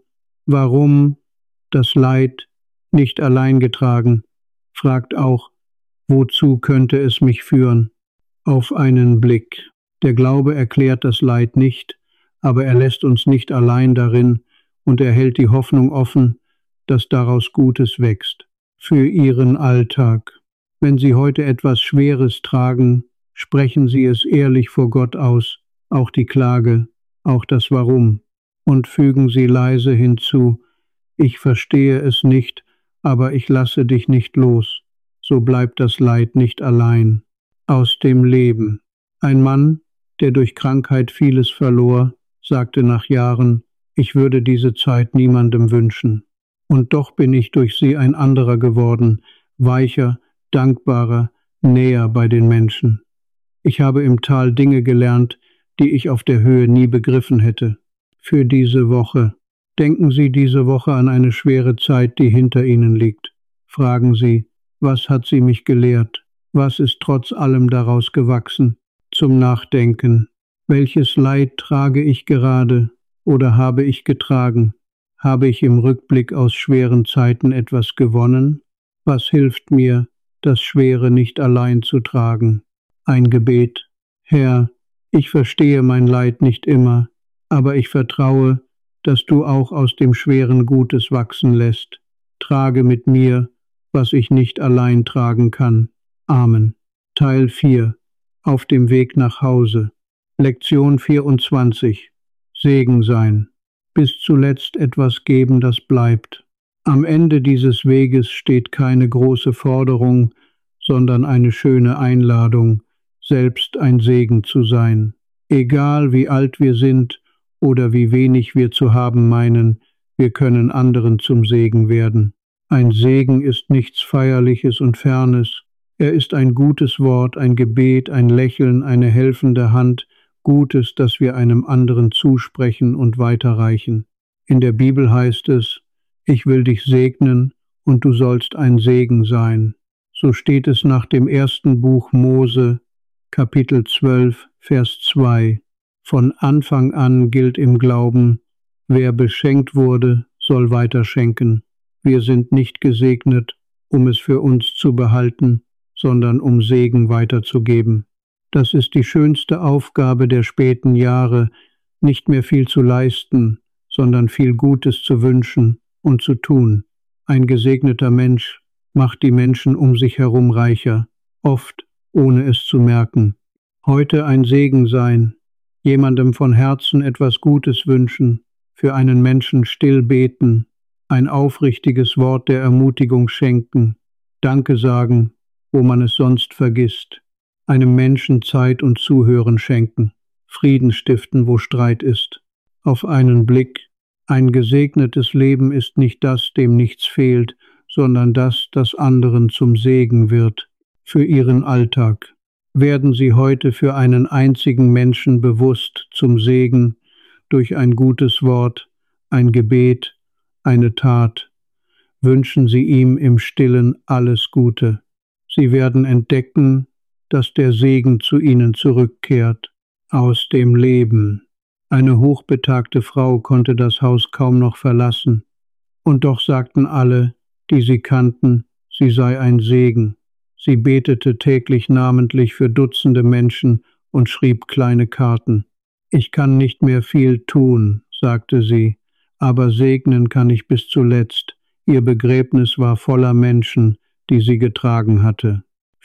warum das Leid nicht allein getragen, fragt auch, wozu könnte es mich führen? Auf einen Blick. Der Glaube erklärt das Leid nicht, aber er lässt uns nicht allein darin und er hält die Hoffnung offen, dass daraus Gutes wächst. Für Ihren Alltag. Wenn Sie heute etwas Schweres tragen, sprechen Sie es ehrlich vor Gott aus, auch die Klage, auch das Warum, und fügen Sie leise hinzu, ich verstehe es nicht, aber ich lasse dich nicht los, so bleibt das Leid nicht allein. Aus dem Leben. Ein Mann, der durch Krankheit vieles verlor, sagte nach Jahren, ich würde diese Zeit niemandem wünschen. Und doch bin ich durch sie ein anderer geworden, weicher, dankbarer, näher bei den Menschen. Ich habe im Tal Dinge gelernt, die ich auf der Höhe nie begriffen hätte. Für diese Woche. Denken Sie diese Woche an eine schwere Zeit, die hinter Ihnen liegt. Fragen Sie, was hat sie mich gelehrt? Was ist trotz allem daraus gewachsen? Zum Nachdenken. Welches Leid trage ich gerade oder habe ich getragen? Habe ich im Rückblick aus schweren Zeiten etwas gewonnen? Was hilft mir, das Schwere nicht allein zu tragen? Ein Gebet. Herr, ich verstehe mein Leid nicht immer, aber ich vertraue, dass du auch aus dem Schweren Gutes wachsen lässt. Trage mit mir, was ich nicht allein tragen kann. Amen. Teil vier. Auf dem Weg nach Hause. Lektion vierundzwanzig. Segen sein. Bis zuletzt etwas geben, das bleibt. Am Ende dieses Weges steht keine große Forderung, sondern eine schöne Einladung, selbst ein Segen zu sein. Egal wie alt wir sind oder wie wenig wir zu haben meinen, wir können anderen zum Segen werden. Ein Segen ist nichts Feierliches und Fernes. Er ist ein gutes Wort, ein Gebet, ein Lächeln, eine helfende Hand, Gutes, das wir einem anderen zusprechen und weiterreichen. In der Bibel heißt es, ich will dich segnen und du sollst ein Segen sein. So steht es nach dem ersten Buch Mose, Kapitel zwölf, Vers zwei. Von Anfang an gilt im Glauben, wer beschenkt wurde, soll weiter schenken. Wir sind nicht gesegnet, um es für uns zu behalten, sondern um Segen weiterzugeben. Das ist die schönste Aufgabe der späten Jahre, nicht mehr viel zu leisten, sondern viel Gutes zu wünschen und zu tun. Ein gesegneter Mensch macht die Menschen um sich herum reicher, oft ohne es zu merken. Heute ein Segen sein, jemandem von Herzen etwas Gutes wünschen, für einen Menschen still beten, ein aufrichtiges Wort der Ermutigung schenken, Danke sagen, wo man es sonst vergisst, einem Menschen Zeit und Zuhören schenken, Frieden stiften, wo Streit ist. Auf einen Blick, ein gesegnetes Leben ist nicht das, dem nichts fehlt, sondern das, das anderen zum Segen wird, für ihren Alltag. Werden Sie heute für einen einzigen Menschen bewusst zum Segen, durch ein gutes Wort, ein Gebet, eine Tat. Wünschen Sie ihm im Stillen alles Gute. Sie werden entdecken, dass der Segen zu ihnen zurückkehrt. Aus dem Leben. Eine hochbetagte Frau konnte das Haus kaum noch verlassen. Und doch sagten alle, die sie kannten, sie sei ein Segen. Sie betete täglich namentlich für Dutzende Menschen und schrieb kleine Karten. Ich kann nicht mehr viel tun, sagte sie, aber segnen kann ich bis zuletzt. Ihr Begräbnis war voller Menschen, die sie getragen hatte.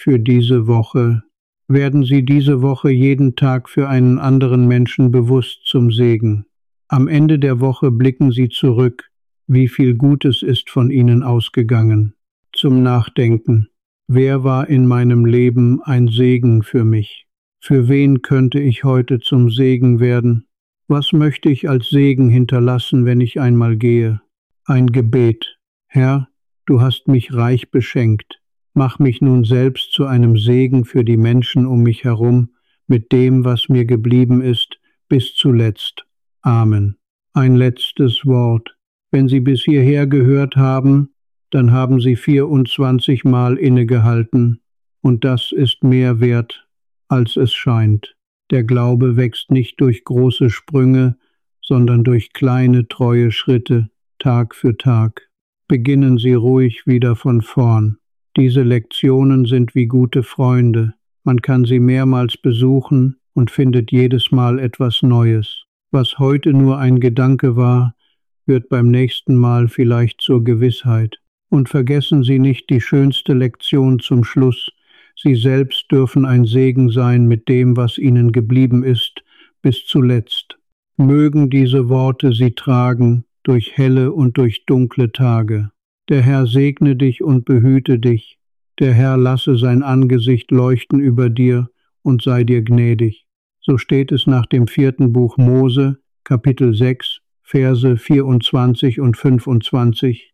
für diese Woche. Werden Sie diese Woche jeden Tag für einen anderen Menschen bewusst zum Segen. Am Ende der Woche blicken Sie zurück, wie viel Gutes ist von Ihnen ausgegangen. Zum Nachdenken. Wer war in meinem Leben ein Segen für mich? Für wen könnte ich heute zum Segen werden? Was möchte ich als Segen hinterlassen, wenn ich einmal gehe? Ein Gebet. Herr, du hast mich reich beschenkt. Mach mich nun selbst zu einem Segen für die Menschen um mich herum, mit dem, was mir geblieben ist, bis zuletzt. Amen. Ein letztes Wort. Wenn Sie bis hierher gehört haben, dann haben Sie vierundzwanzig Mal innegehalten, und das ist mehr wert, als es scheint. Der Glaube wächst nicht durch große Sprünge, sondern durch kleine, treue Schritte, Tag für Tag. Beginnen Sie ruhig wieder von vorn. Diese Lektionen sind wie gute Freunde. Man kann sie mehrmals besuchen und findet jedes Mal etwas Neues. Was heute nur ein Gedanke war, wird beim nächsten Mal vielleicht zur Gewissheit. Und vergessen Sie nicht die schönste Lektion zum Schluss. Sie selbst dürfen ein Segen sein mit dem, was Ihnen geblieben ist, bis zuletzt. Mögen diese Worte Sie tragen durch helle und durch dunkle Tage. Der Herr segne dich und behüte dich. Der Herr lasse sein Angesicht leuchten über dir und sei dir gnädig. So steht es nach dem vierten Buch Mose, Kapitel sechs, Verse vierundzwanzig und fünfundzwanzig.